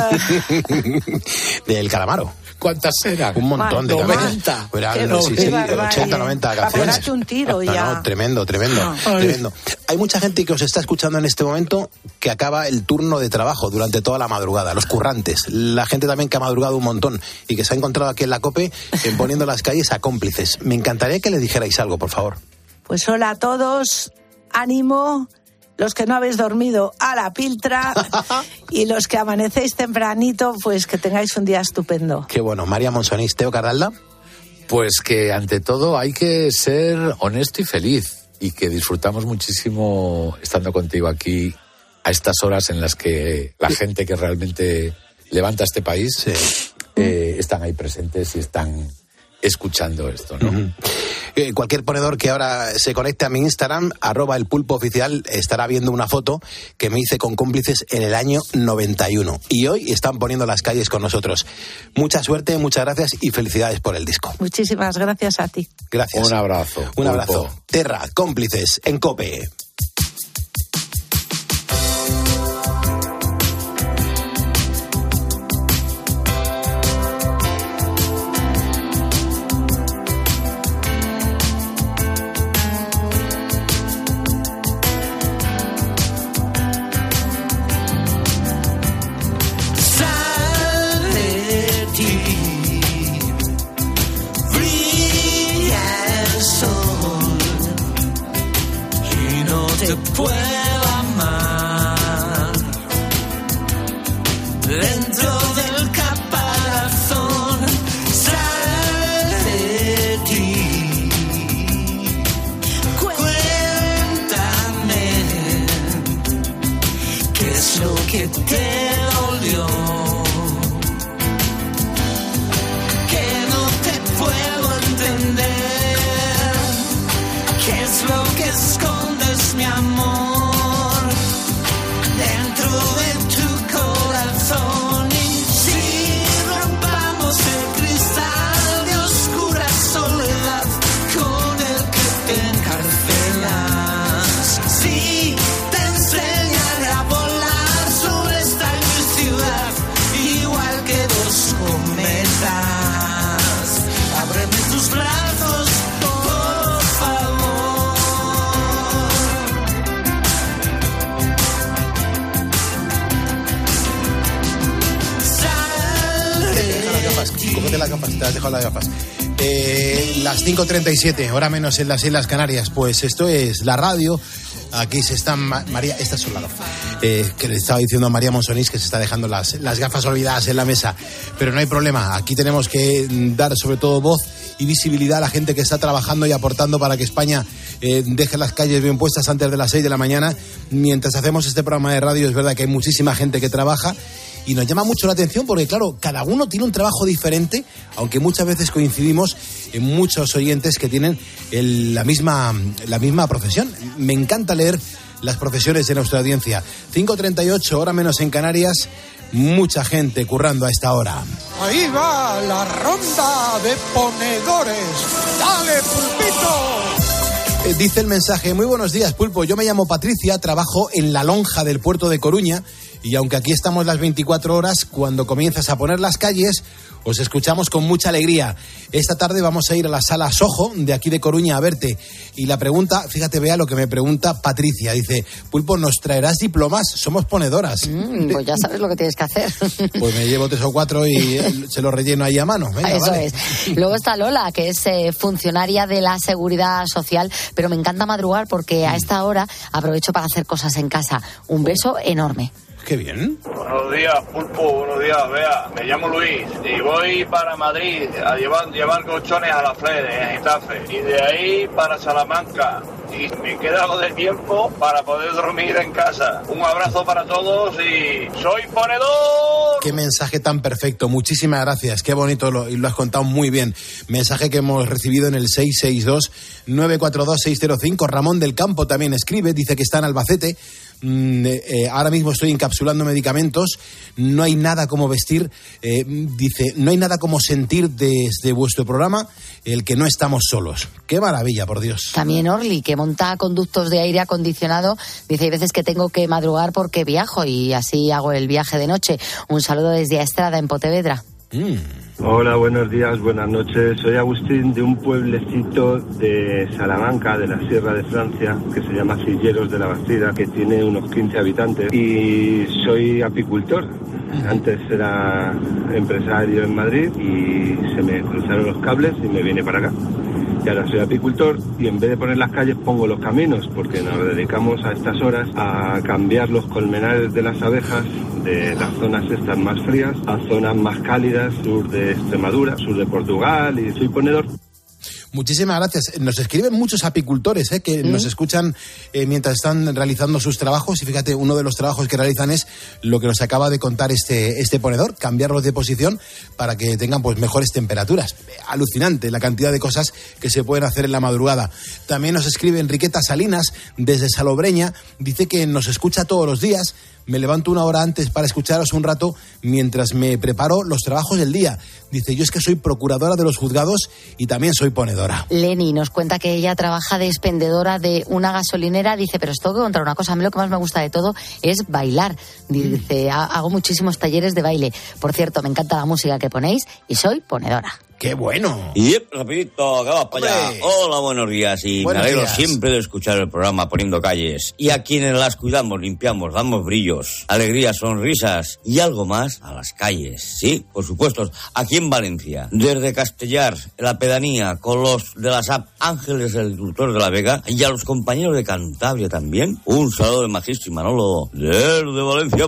Del Calamaro. ¿Cuántas eran? Un montón de noventa. Pero eran, sí, sí, ochenta, noventa canciones. Para un tiro no, ya. No, tremendo, tremendo, Ay. tremendo. Hay mucha gente que os está escuchando en este momento que acaba el turno de trabajo durante toda la madrugada, los currantes, la gente también que ha madrugado un montón y que se ha encontrado aquí en la COPE en Poniendo las Calles a cómplices. Me encantaría que le dijerais algo, por favor. Pues hola a todos, ánimo, los que no habéis dormido a la piltra y los que amanecéis tempranito, pues que tengáis un día estupendo. Qué bueno. María Monsonís, Teo Cardalda. Pues que ante todo hay que ser honesto y feliz y que disfrutamos muchísimo estando contigo aquí a estas horas en las que la gente que realmente levanta este país sí. eh, están ahí presentes y están escuchando esto, ¿no? Uh-huh. Eh, cualquier ponedor que ahora se conecte a mi Instagram, arroba el pulpo oficial, estará viendo una foto que me hice con cómplices en el año noventa y uno. Y hoy están poniendo las calles con nosotros. Mucha suerte, muchas gracias y felicidades por el disco. Muchísimas gracias a ti. Gracias. Un abrazo. Un Pulpo. abrazo. Terra, cómplices en COPE. Te puedo amar dentro del caparazón, sale de ti. Cuéntame qué es lo que te dolió, que no te puedo entender, qué es lo que escondes, mi amor, dentro de tu corazón. Y si rompamos el cristal de oscura soledad con el que te encarcelas, si te enseñaré a volar sobre esta ciudad, igual que dos cometas, ábreme tus brazos, por favor. Cógete las gafas, te has dejado las gafas. Eh, las cinco treinta y siete, hora menos en las Islas Canarias. Pues esto es la radio. Aquí se están... María, estas son las gafas. Eh, que le estaba diciendo a María Monsonís que se está dejando las, las gafas olvidadas en la mesa. Pero no hay problema. Aquí tenemos que dar sobre todo voz y visibilidad a la gente que está trabajando y aportando para que España eh, deje las calles bien puestas antes de las seis de la mañana. Mientras hacemos este programa de radio, es verdad que hay muchísima gente que trabaja. Y nos llama mucho la atención porque, claro, cada uno tiene un trabajo diferente, aunque muchas veces coincidimos en muchos oyentes que tienen el, la, misma, la misma profesión. Me encanta leer las profesiones de nuestra audiencia. cinco treinta y ocho, hora menos en Canarias, mucha gente currando a esta hora. Ahí va la ronda de ponedores. ¡Dale, Pulpito! Eh, dice el mensaje: muy buenos días, Pulpo, yo me llamo Patricia, trabajo en la lonja del puerto de Coruña. Y aunque aquí estamos las veinticuatro horas, cuando comienzas a poner las calles, os escuchamos con mucha alegría. Esta tarde vamos a ir a la sala Soho, de aquí de Coruña, a verte. Y la pregunta, fíjate, vea lo que me pregunta Patricia. Dice: Pulpo, ¿nos traerás diplomas? Somos ponedoras. Mm, pues ya sabes lo que tienes que hacer. Pues me llevo tres o cuatro y se los relleno ahí a mano. Venga, Eso vale. es. Luego está Lola, que es eh, funcionaria de la Seguridad Social, pero me encanta madrugar porque a esta hora aprovecho para hacer cosas en casa. Un beso enorme. Qué bien. Buenos días, Pulpo, buenos días, vea, me llamo Luis y voy para Madrid a llevar, llevar colchones a la Fred en Getafe y de ahí para Salamanca y me queda algo de tiempo para poder dormir en casa. Un abrazo para todos y ¡soy ponedor! Qué mensaje tan perfecto, muchísimas gracias, qué bonito lo, y lo has contado muy bien. Mensaje que hemos recibido en el seis seis dos, nueve cuatro dos, seis cero cinco. Ramón del Campo también escribe, dice que está en Albacete. Mm, eh, ahora mismo estoy encapsulando medicamentos, no hay nada como vestir, eh, dice, no hay nada como sentir desde vuestro programa el que no estamos solos. Qué maravilla, por Dios. También Orly, que monta conductos de aire acondicionado, dice, hay veces que tengo que madrugar porque viajo y así hago el viaje de noche. Un saludo desde Estrada, en Pontevedra. Mm. Hola, buenos días, buenas noches. Soy Agustín, de un pueblecito de Salamanca, de la Sierra de Francia, que se llama Silleros de la Bastida, que tiene unos quince habitantes. Y soy apicultor. Antes era empresario en Madrid y se me cruzaron los cables y me vine para acá. Y ahora soy apicultor y en vez de poner las calles pongo los caminos, porque nos dedicamos a estas horas a cambiar los colmenares de las abejas de las zonas estas más frías a zonas más cálidas, sur de Extremadura, sur de Portugal, y soy ponedor. Muchísimas gracias. Nos escriben muchos apicultores, ¿eh? que ¿Mm? nos escuchan eh, mientras están realizando sus trabajos. Y fíjate, uno de los trabajos que realizan es lo que nos acaba de contar este, este ponedor, cambiarlos de posición para que tengan pues mejores temperaturas. Alucinante la cantidad de cosas que se pueden hacer en la madrugada. También nos escribe Enriqueta Salinas desde Salobreña. Dice que nos escucha todos los días. Me levanto una hora antes para escucharos un rato mientras me preparo los trabajos del día. Dice, yo es que soy procuradora de los juzgados y también soy ponedora. Leni nos cuenta que ella trabaja de expendedora de una gasolinera. Dice, pero os tengo que contar una cosa, a mí lo que más me gusta de todo es bailar. Dice, hago muchísimos talleres de baile. Por cierto, me encanta la música que ponéis y soy ponedora. ¡Qué bueno! Y rapidito, que vas para allá. Hola, buenos días. Y buenos me alegro días. Siempre de escuchar el programa Poniendo Calles. Y a quienes las cuidamos, limpiamos, damos brillos, alegrías, sonrisas y algo más a las calles. Sí, por supuesto, aquí en Valencia. Desde Castellar, en la pedanía, con los de las A P Ángeles del Tutor de la Vega y a los compañeros de Cantabria también. Un saludo de Magistro y Manolo, desde Valencia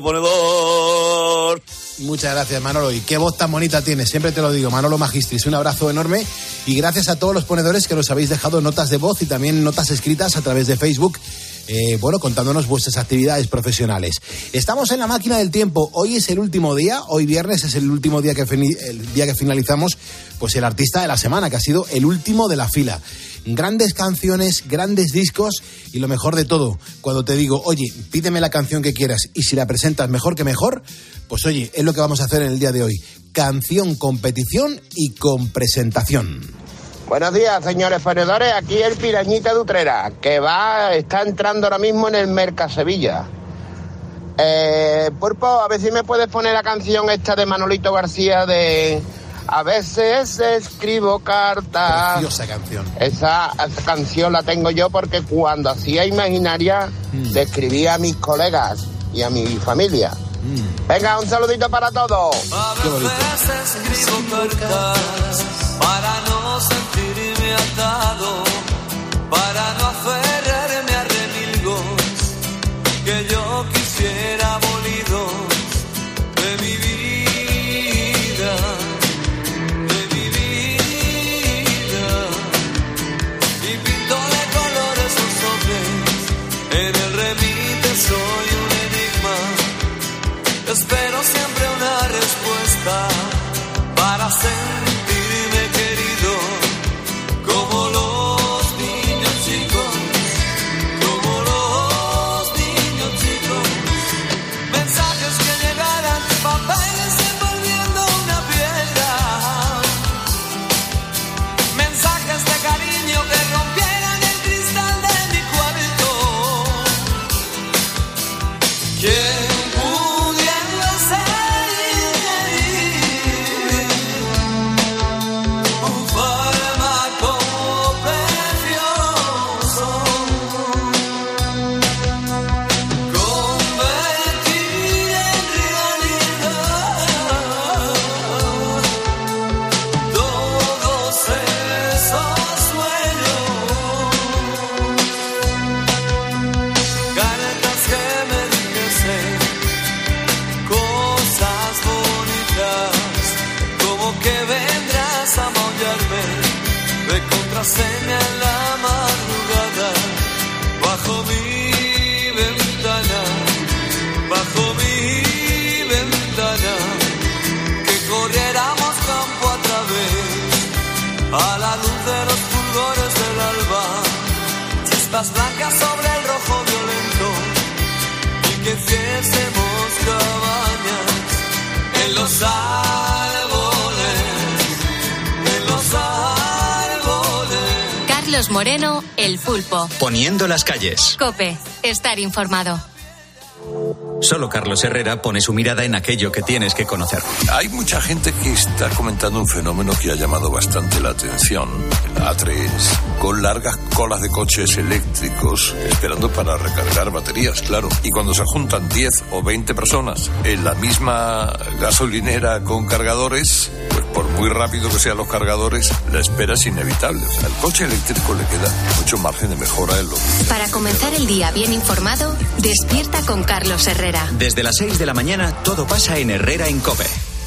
Ponedor. Muchas gracias, Manolo. Y qué voz tan bonita tienes, siempre te lo digo, Manolo Magistris. Un abrazo enorme y gracias a todos los ponedores que nos habéis dejado notas de voz y también notas escritas a través de Facebook, eh, bueno, contándonos vuestras actividades profesionales. Estamos en la máquina del tiempo. Hoy es el último día, hoy viernes es el último día que, fini- el día que finalizamos pues el artista de la semana, que ha sido el último de la fila. Grandes canciones, grandes discos y lo mejor de todo, cuando te digo, oye, pídeme la canción que quieras y si la presentas mejor que mejor, pues oye, es lo que vamos a hacer en el día de hoy. Canción, competición y con presentación. Buenos días, señores ponedores. Aquí el Pirañita de Utrera, que va, está entrando ahora mismo en el Mercasevilla. Eh, Pulpo, a ver si me puedes poner la canción esta de Manolito García de... A veces escribo cartas. Preciosa canción. Esa, esa canción la tengo yo porque cuando hacía Imaginaria mm. le escribía a mis colegas y a mi familia. Mm. Venga, un saludito para todos. Qué bonito. A veces escribo cartas para no sentirme atado, para no aferrarme a remilgos que yo quisiera abolidos de mi vida. Soy un enigma, espero siempre una respuesta para sentirme querido como los niños chicos. Las blancas sobre el rojo violento y que hiciésemos cabañas en los árboles, en los árboles. Carlos Moreno, El Pulpo. Poniendo las calles. COPE, estar informado. Solo Carlos Herrera pone su mirada en aquello que tienes que conocer. Hay mucha gente que está comentando un fenómeno que ha llamado bastante la atención. La A tres, con largas colas de coches eléctricos esperando para recargar baterías, claro. Y cuando se juntan diez o veinte personas en la misma gasolinera con cargadores, pues por muy rápido que sean los cargadores, la espera es inevitable. O sea, al coche eléctrico le queda mucho margen de mejora en lo que... Para comenzar el día bien informado, despierta con Carlos Herrera. Desde las seis de la mañana, todo pasa en Herrera en COPE.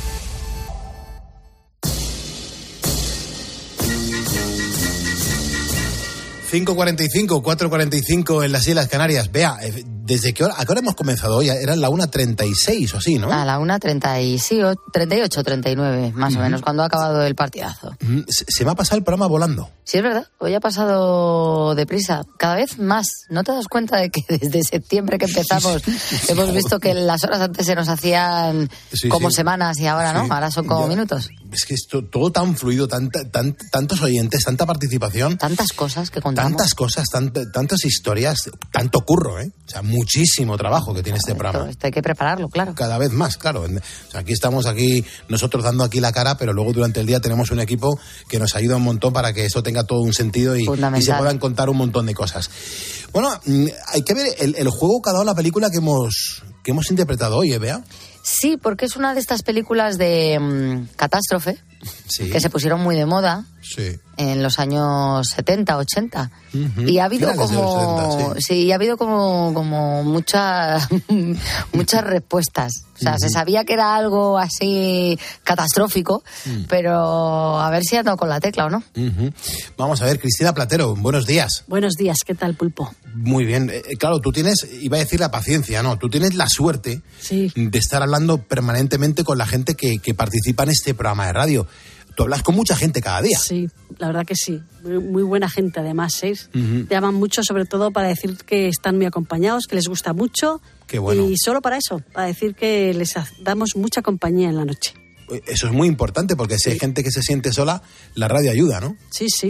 cinco cuarenta y cinco, cuatro cuarenta y cinco en las Islas Canarias. Vea, ¿desde qué hora, a qué hora hemos comenzado hoy? Eran la una treinta y seis o así, ¿no? A la una treinta y ocho, treinta y nueve, más uh-huh. o menos, cuando ha acabado el partidazo. Uh-huh. Se, se me ha pasado el programa volando. Sí, es verdad. Hoy ha pasado deprisa. Cada vez más. ¿No te das cuenta de que desde septiembre que empezamos hemos visto que las horas antes se nos hacían sí, como sí. semanas y ahora, ¿no? Sí. Ahora son como ya. minutos. Es que esto todo tan fluido, tanta, tan, tantos oyentes, tanta participación. Tantas cosas que contamos. Tantas cosas, tant, tantas historias, tanto curro, ¿eh? O sea, muchísimo trabajo que tiene este esto, programa. Esto hay que prepararlo, claro. Cada vez más, claro. O sea, aquí estamos aquí nosotros dando aquí la cara, pero luego durante el día tenemos un equipo que nos ayuda un montón para que eso tenga todo un sentido y, y se puedan contar un montón de cosas. Bueno, hay que ver el, el juego que ha dado la película que hemos, que hemos interpretado hoy, ¿eh, Bea? Sí, porque es una de estas películas de um, catástrofe sí. que se pusieron muy de moda sí. en los años setenta, ochenta. Uh-huh. Y ha habido Finales como setenta, sí. sí, ha habido como como muchas muchas respuestas. O sea, uh-huh. se sabía que era algo así catastrófico, uh-huh. pero a ver si ando con la tecla o no. Uh-huh. Vamos a ver, Cristina Platero, buenos días. Buenos días, ¿qué tal, Pulpo? Muy bien. Eh, claro, tú tienes, iba a decir la paciencia, ¿no? Tú tienes la suerte sí. de estar hablando permanentemente con la gente que, que participa en este programa de radio. Tú hablas con mucha gente cada día. Sí, la verdad que sí. Muy, muy buena gente, además, ¿eh? Uh-huh. Llaman mucho, sobre todo, para decir que están muy acompañados, que les gusta mucho. Qué bueno. Y solo para eso, para decir que les damos mucha compañía en la noche. Eso es muy importante, porque si sí. hay gente que se siente sola, la radio ayuda, ¿no? Sí, sí.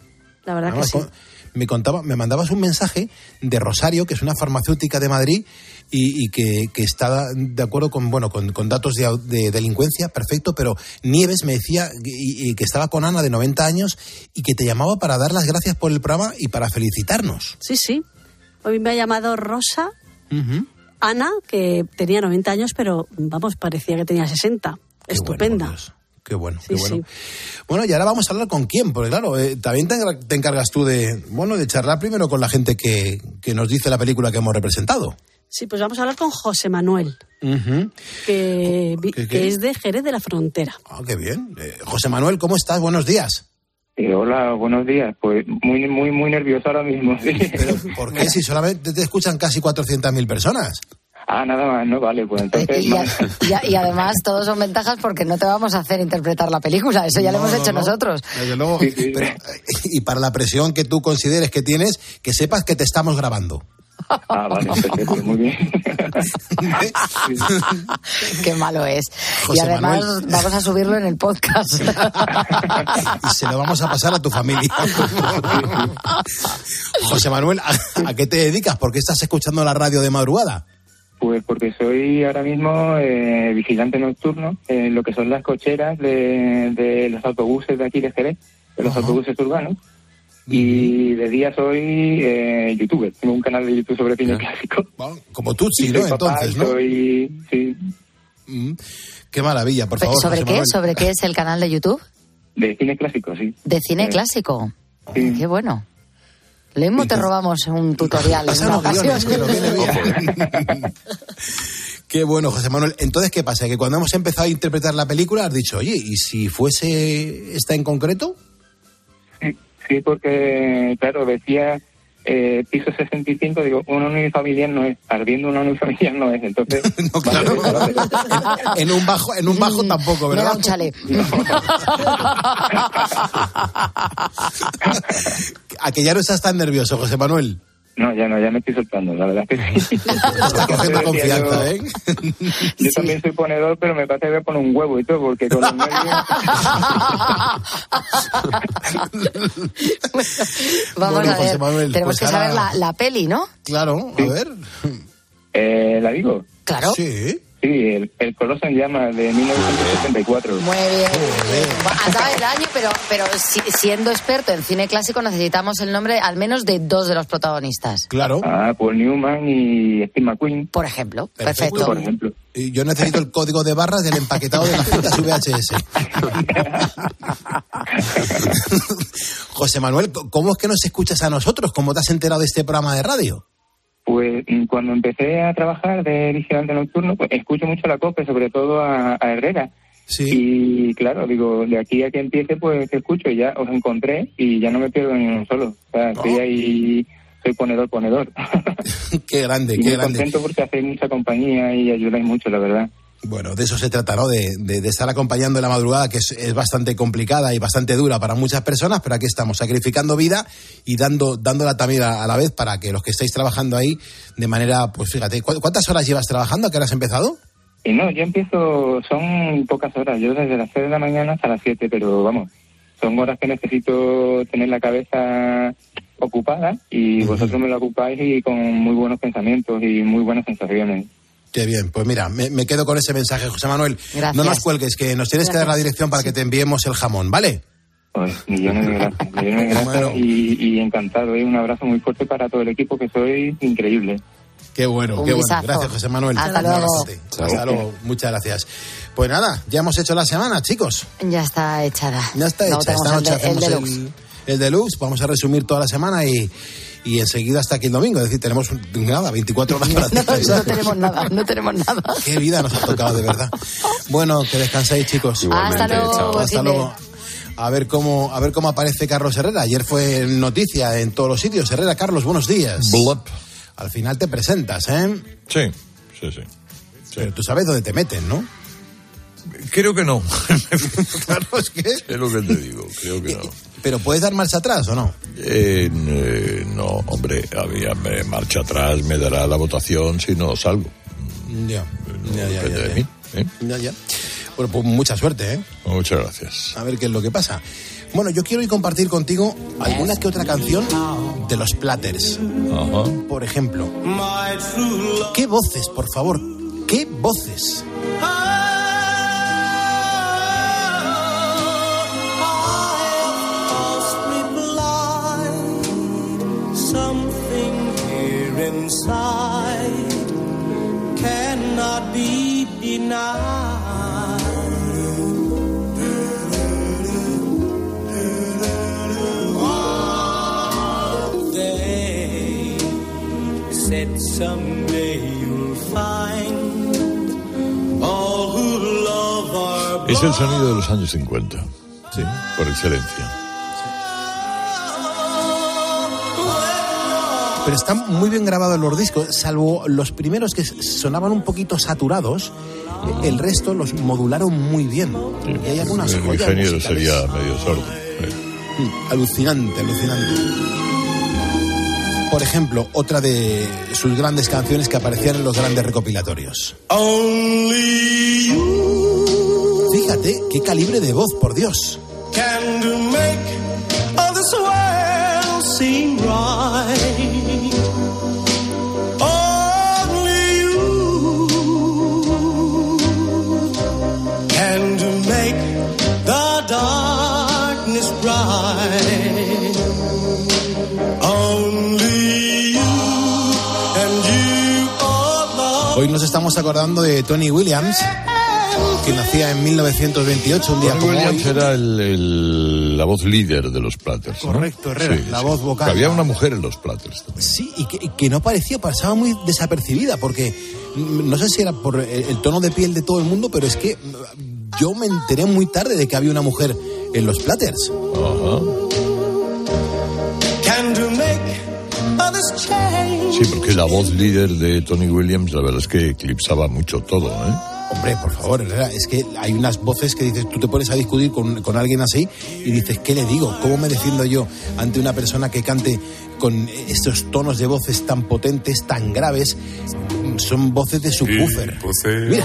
La verdad Además, que sí. Me contaba, me mandabas un mensaje de Rosario, que es una farmacéutica de Madrid y, y que, que está de acuerdo con bueno con, con datos de, de delincuencia, perfecto, pero Nieves me decía y, y que estaba con Ana de noventa años y que te llamaba para dar las gracias por el programa y para felicitarnos. Sí, sí. Hoy me ha llamado Rosa, uh-huh. Ana, que tenía noventa años, pero vamos, parecía que tenía sesenta. Qué estupenda. Bueno, Qué bueno, sí, qué bueno. Sí. Bueno, y ahora vamos a hablar con quién, porque claro, eh, también te, te encargas tú de, bueno, de charlar primero con la gente que, que nos dice la película que hemos representado. Sí, pues vamos a hablar con José Manuel, uh-huh. que, ¿Qué, qué? que es de Jerez de la Frontera. Ah, qué bien. Eh, José Manuel, ¿cómo estás? Buenos días. Eh, hola, buenos días. Pues muy, muy, muy nervioso ahora mismo. Sí. ¿Pero por qué? Si solamente te escuchan casi cuatrocientas mil personas. Ah, nada más, no vale, pues entonces... Y, y, y además todos son ventajas porque no te vamos a hacer interpretar la película, eso ya no, lo hemos no, hecho no. nosotros. Desde luego, sí, sí. Pero, y para la presión que tú consideres que tienes, que sepas que te estamos grabando. Ah, vale, perfecto, muy bien. Qué malo es. José y además Manuel. Vamos a subirlo en el podcast. Y se lo vamos a pasar a tu familia. José Manuel, ¿a, ¿a qué te dedicas? ¿Por qué estás escuchando la radio de madrugada? Pues porque soy ahora mismo eh, vigilante nocturno en lo que son las cocheras de, de los autobuses de aquí de Jerez, de los uh-huh. autobuses urbanos. Y de día soy eh, youtuber, tengo un canal de YouTube sobre cine clásico. Bueno, como tú, sí, ¿no? Entonces, ¿no? Soy, sí. Mm, qué maravilla, por favor. ¿Sobre José qué? Manuel. ¿Sobre qué es el canal de YouTube? De cine clásico, sí. ¿De cine eh, clásico? Sí. Qué bueno. Lo mismo te robamos un tutorial en una ocasión. Que lo viene bien. Qué bueno, José Manuel. Entonces, ¿qué pasa? Que cuando hemos empezado a interpretar la película has dicho, oye, ¿y si fuese esta en concreto? Sí, sí, porque, claro, decía eh, piso sesenta y cinco, digo, una unifamiliar no es, ardiendo una unifamiliar no es, entonces... no, claro. Vale, en un bajo, en un bajo tampoco, ¿verdad? Me da un chale. ¿A que ya no estás tan nervioso, José Manuel? No, ya no, ya me estoy soltando, la verdad es que sí. Está cogiendo confianza, ¿eh? Yo sí. también soy ponedor, pero me parece que voy a poner un huevo y todo, porque con los nervios... Vamos Bueno, a ver, José Manuel, tenemos pues que ahora- saber la, la peli, ¿no? Claro, Sí. a ver. Eh, ¿La digo? Claro. Sí. Sí, el, el Coloso en Llamas de mil novecientos setenta y cuatro. Muy bien. Acaba el año, pero, pero si- siendo experto en cine clásico necesitamos el nombre al menos de dos de los protagonistas. Claro. Ah, Paul Newman y Steve McQueen. Por ejemplo. Perfecto. Perfecto. Por ejemplo. Y yo necesito el código de barras del empaquetado de las cintas V H S. José Manuel, ¿cómo es que nos escuchas a nosotros? ¿Cómo te has enterado de este programa de radio? Pues mm, cuando empecé a trabajar de vigilante nocturno, pues escucho mucho la COPE, sobre todo a, a Herrera. Sí. Y claro, digo, de aquí a que empiece, pues te escucho y ya os encontré y ya no me pierdo ni uno solo. O sea, estoy ahí, soy ponedor, ponedor. Qué grande, Y qué muy grande. contento porque hacéis mucha compañía y ayudáis mucho, la verdad. Bueno, de eso se trata, ¿no? De, de, de estar acompañando en la madrugada, que es, es bastante complicada y bastante dura para muchas personas, pero aquí estamos, sacrificando vida y dando dándola también a, a la vez para que los que estáis trabajando ahí de manera, pues fíjate, ¿cu- ¿cuántas horas llevas trabajando? ¿A qué hora has empezado? Y no, yo empiezo, son pocas horas, yo desde las seis de la mañana hasta las siete, pero vamos, son horas que necesito tener la cabeza ocupada y vosotros me la ocupáis y con muy buenos pensamientos y muy buenas sensaciones. Qué bien, pues mira, me, me quedo con ese mensaje, José Manuel. Gracias. No nos cuelgues, que nos tienes que dar la dirección para que te enviemos el jamón, ¿vale? Pues millones de gracias, millones de gracias Bueno. y, y encantado, ¿eh? Un abrazo muy fuerte para todo el equipo, que sois increíble. Qué bueno, Un qué bueno. besazo. Gracias, José Manuel. Hasta Un luego. abrazote. Hasta luego, muchas gracias. Pues nada, ya hemos hecho la semana, chicos. Ya está echada. Ya está Luego hecha. tenemos Esta el noche de- el hacemos deluxe. el, el deluxe. Vamos a resumir toda la semana y, y enseguida hasta aquí el domingo. Es decir, tenemos un- nada, veinticuatro horas para No, descansar. no tenemos nada, no tenemos nada. Qué vida nos ha tocado, de verdad. Bueno, que descanséis, chicos. Igualmente, Hasta luego, chao. buen Hasta fin de- luego. A ver cómo a ver cómo aparece Carlos Herrera. Ayer fue noticia en todos los sitios. Herrera, Carlos, buenos días. Blop. Al final te presentas, ¿eh? Sí, sí, sí. Pero tú sabes dónde te meten, ¿no? Creo que no. Claro, es que... Es lo que te digo, creo que no. Pero ¿puedes dar marcha atrás o no? Eh, eh, no, hombre, había me- marcha atrás, me dará la votación si no salgo. Ya, ya, ya, Depende ya, de ya. mí, ¿eh? Ya, ya. Bueno, pues mucha suerte, ¿eh? Muchas gracias. A ver qué es lo que pasa. Bueno, yo quiero hoy compartir contigo alguna que otra canción de los Platters. Ajá. Por ejemplo. ¿Qué voces, por favor? ¿Qué voces? Something here inside cannot be denied. They said someday you'll find all who love are Es el sonido de los años cincuenta. Sí. Por excelencia. Pero está muy bien grabado en los discos, salvo los primeros que sonaban un poquito saturados, el resto los modularon muy bien. Y hay algunas El joyas ingeniero musicales. sería medio sordo. Mm, Alucinante, alucinante. Por ejemplo, otra de sus grandes canciones que aparecían en los grandes recopilatorios. Fíjate, qué calibre de voz, por Dios. can to make all this world seem right. Only you can to make the darkness bright. Only you and you alone. Hoy nos estamos acordando de Tony Williams, que nacía en mil novecientos veintiocho, un día Tony como Williams hoy. era el, el- la voz líder de los Platters, ¿no? Correcto, Herrera, la voz vocal. Había una mujer en los Platters también. Sí, y que, y que no parecía, pasaba muy desapercibida, porque mm, no sé si era por el, el tono de piel de todo el mundo, pero es que mm, yo me enteré muy tarde de que había una mujer en los Platters. Can to make others change. Sí, porque la voz líder de Tony Williams, la verdad es que eclipsaba mucho todo, ¿eh? Hombre, por favor, Herrera, es que hay unas voces que dices, tú te pones a discutir con, con alguien así y dices, ¿qué le digo? ¿Cómo me defiendo yo ante una persona que cante con estos tonos de voces tan potentes, tan graves? Son voces de subwoofer. Mira.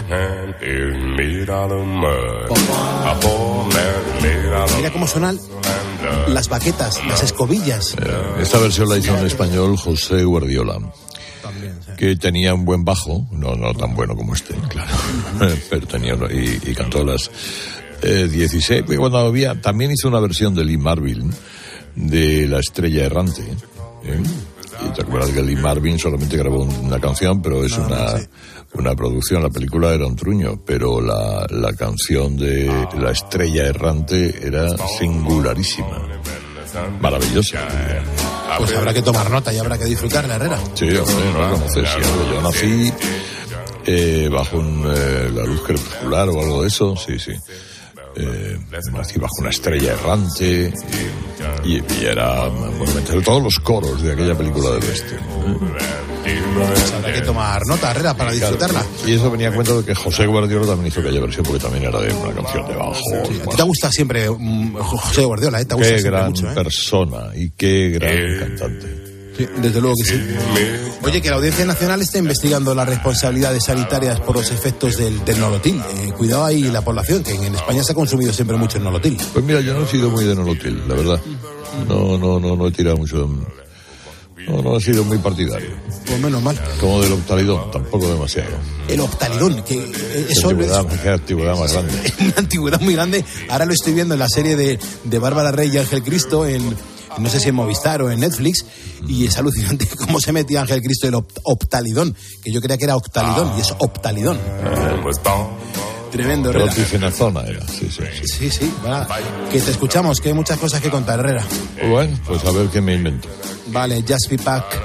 Mira cómo suenan las baquetas, las escobillas. Esta versión la hizo en español José Guardiola, que tenía un buen bajo, no no tan bueno como este, claro, pero tenía uno, y, y cantó las eh, dieciséis, porque cuando había, también hizo una versión de Lee Marvin de La Estrella Errante, ¿eh? Y te acuerdas que Lee Marvin solamente grabó una canción, pero es no, una, no, sí. una producción, la película era un truño, pero la, la canción de La Estrella Errante era singularísima, maravillosa. Pues habrá que tomar nota y habrá que disfrutarla, Herrera. Sí, hombre, no la conoces. Sí, yo nací eh, bajo un, eh, la luz crepuscular o algo de eso, sí, sí. Eh, nací bajo una estrella errante y, y, y era monumental. Todos los coros de aquella película del oeste. Pues habrá que tomar nota, Herrera, para disfrutarla. Y eso venía a cuenta de que José Guardiola también hizo aquella versión, porque también era de una canción de bajo. Sí, a ti te gusta siempre um, José Guardiola, ¿eh? Te gusta qué gran mucho, ¿eh? persona y qué gran eh, cantante. Sí, desde luego que sí. Oye, que la Audiencia Nacional está investigando las responsabilidades sanitarias por los efectos del, del nolotil. Eh, cuidado ahí la población, que en España se ha consumido siempre mucho el nolotil. Pues mira, yo no he sido muy de nolotil, la verdad. No, no, no, no he tirado mucho. No, no he sido muy partidario. Pues menos mal. Como del Optalidón, tampoco demasiado. El Optalidón, que eso antigüedad, es... Qué antigüedad más grande. Una antigüedad muy grande. Ahora lo estoy viendo en la serie de, de Bárbara Rey y Ángel Cristo, en, no sé si en Movistar o en Netflix, y es alucinante cómo se metía Ángel Cristo el opt- Optalidón, que yo creía que era Octalidón, ah. y es Optalidón. Tremendo, Herrera. Protifenazona era, sí, sí. Sí, sí, sí va. Que te escuchamos, que hay muchas cosas que contar, Herrera. Bueno, pues a ver qué me invento. Vale, Just Be Back.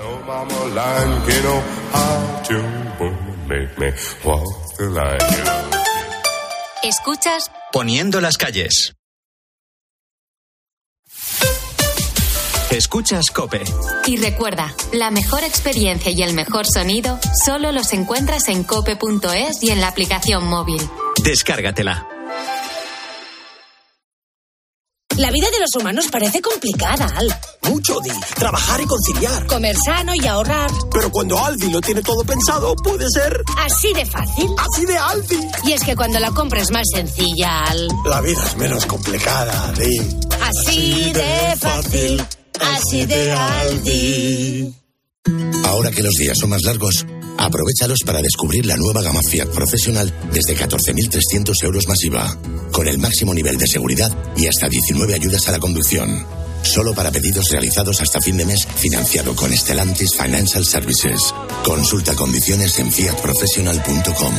Escuchas Poniendo las calles. Escuchas COPE. Y recuerda, la mejor experiencia y el mejor sonido solo los encuentras en cope punto es y en la aplicación móvil. Descárgatela. La vida de los humanos parece complicada, Al. Mucho, Di. Trabajar y conciliar. Comer sano y ahorrar. Pero cuando Aldi lo tiene todo pensado, puede ser... Así de fácil. Así de Aldi. Y es que cuando la compra es más sencilla, Al... La vida es menos complicada, Di. Así, Así de fácil. Así de Aldi. Ahora que los días son más largos, aprovéchalos para descubrir la nueva gama Fiat Professional desde catorce mil trescientos euros más I V A, con el máximo nivel de seguridad y hasta diecinueve ayudas a la conducción. Solo para pedidos realizados hasta fin de mes, financiado con Stellantis Financial Services. Consulta condiciones en fiat professional punto com.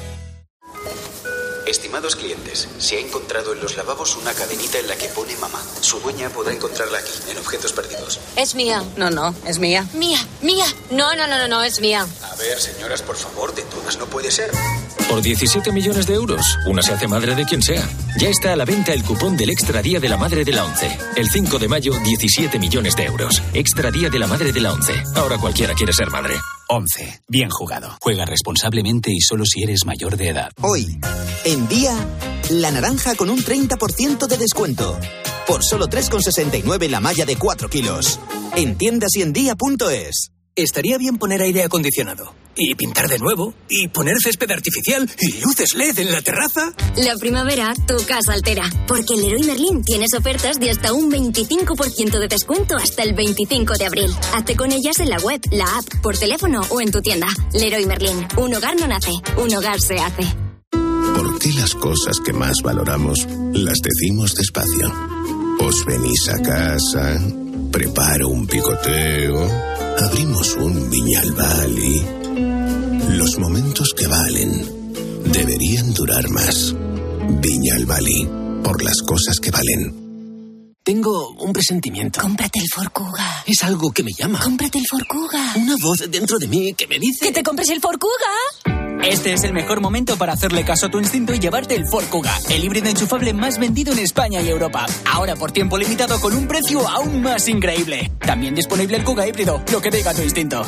Estimados clientes, se ha encontrado en los lavabos una cadenita en la que pone mamá. Su dueña podrá encontrarla aquí, en objetos perdidos. Es mía. No, no, es mía. Mía, mía. No, no, no, no, no, es mía. A ver, señoras, por favor, de todas no puede ser. Por diecisiete millones de euros, una se hace madre de quien sea. Ya está a la venta el cupón del Extra Día de la Madre de la ONCE. El cinco de mayo, diecisiete millones de euros. Extra Día de la Madre de la ONCE. Ahora cualquiera quiere ser madre. ONCE. Bien jugado. Juega responsablemente y solo si eres mayor de edad. Hoy, en Día, la naranja con un treinta por ciento de descuento. Por solo tres con sesenta y nueve la malla de cuatro kilos. En tiendas y en día punto es. Estaría bien poner aire acondicionado. Y pintar de nuevo. Y poner césped artificial. Y luces L E D en la terraza. La primavera, tu casa altera. Porque en Leroy Merlin tienes ofertas de hasta un veinticinco por ciento de descuento hasta el veinticinco de abril. Hazte con ellas en la web, la app, por teléfono o en tu tienda. Leroy Merlin. Un hogar no nace. Un hogar se hace. ¿Por qué las cosas que más valoramos las decimos despacio? Os venís a casa, preparo un picoteo, abrimos un Viñalbali. Los momentos que valen deberían durar más. Viñalbali, por las cosas que valen. Tengo un presentimiento. Cómprate el Ford Kuga. Es algo que me llama. Cómprate el Ford Kuga. Una voz dentro de mí que me dice... ¡Que te compres el Ford Kuga! Este es el mejor momento para hacerle caso a tu instinto y llevarte el Ford Kuga, el híbrido enchufable más vendido en España y Europa. Ahora por tiempo limitado con un precio aún más increíble. También disponible el Kuga híbrido, lo que diga tu instinto.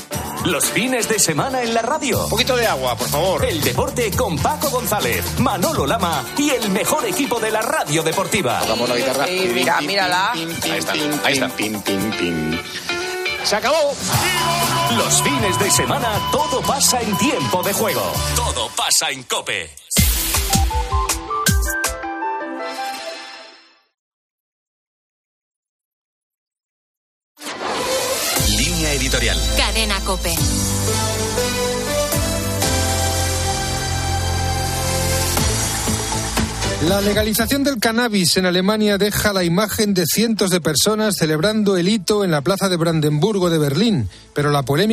Los fines de semana en la radio. Un poquito de agua, por favor. El deporte con Paco González, Manolo Lama y el mejor equipo de la radio deportiva. Tocamos la guitarra. Sí, mira, mírala. Ahí está, ahí está. Pim, pim, pim. Se acabó. Los fines de semana todo pasa en tiempo de juego. Todo pasa en COPE. Línea editorial. Cadena COPE. La legalización del cannabis en Alemania deja la imagen de cientos de personas celebrando el hito en la plaza de Brandenburgo de Berlín, pero la polémica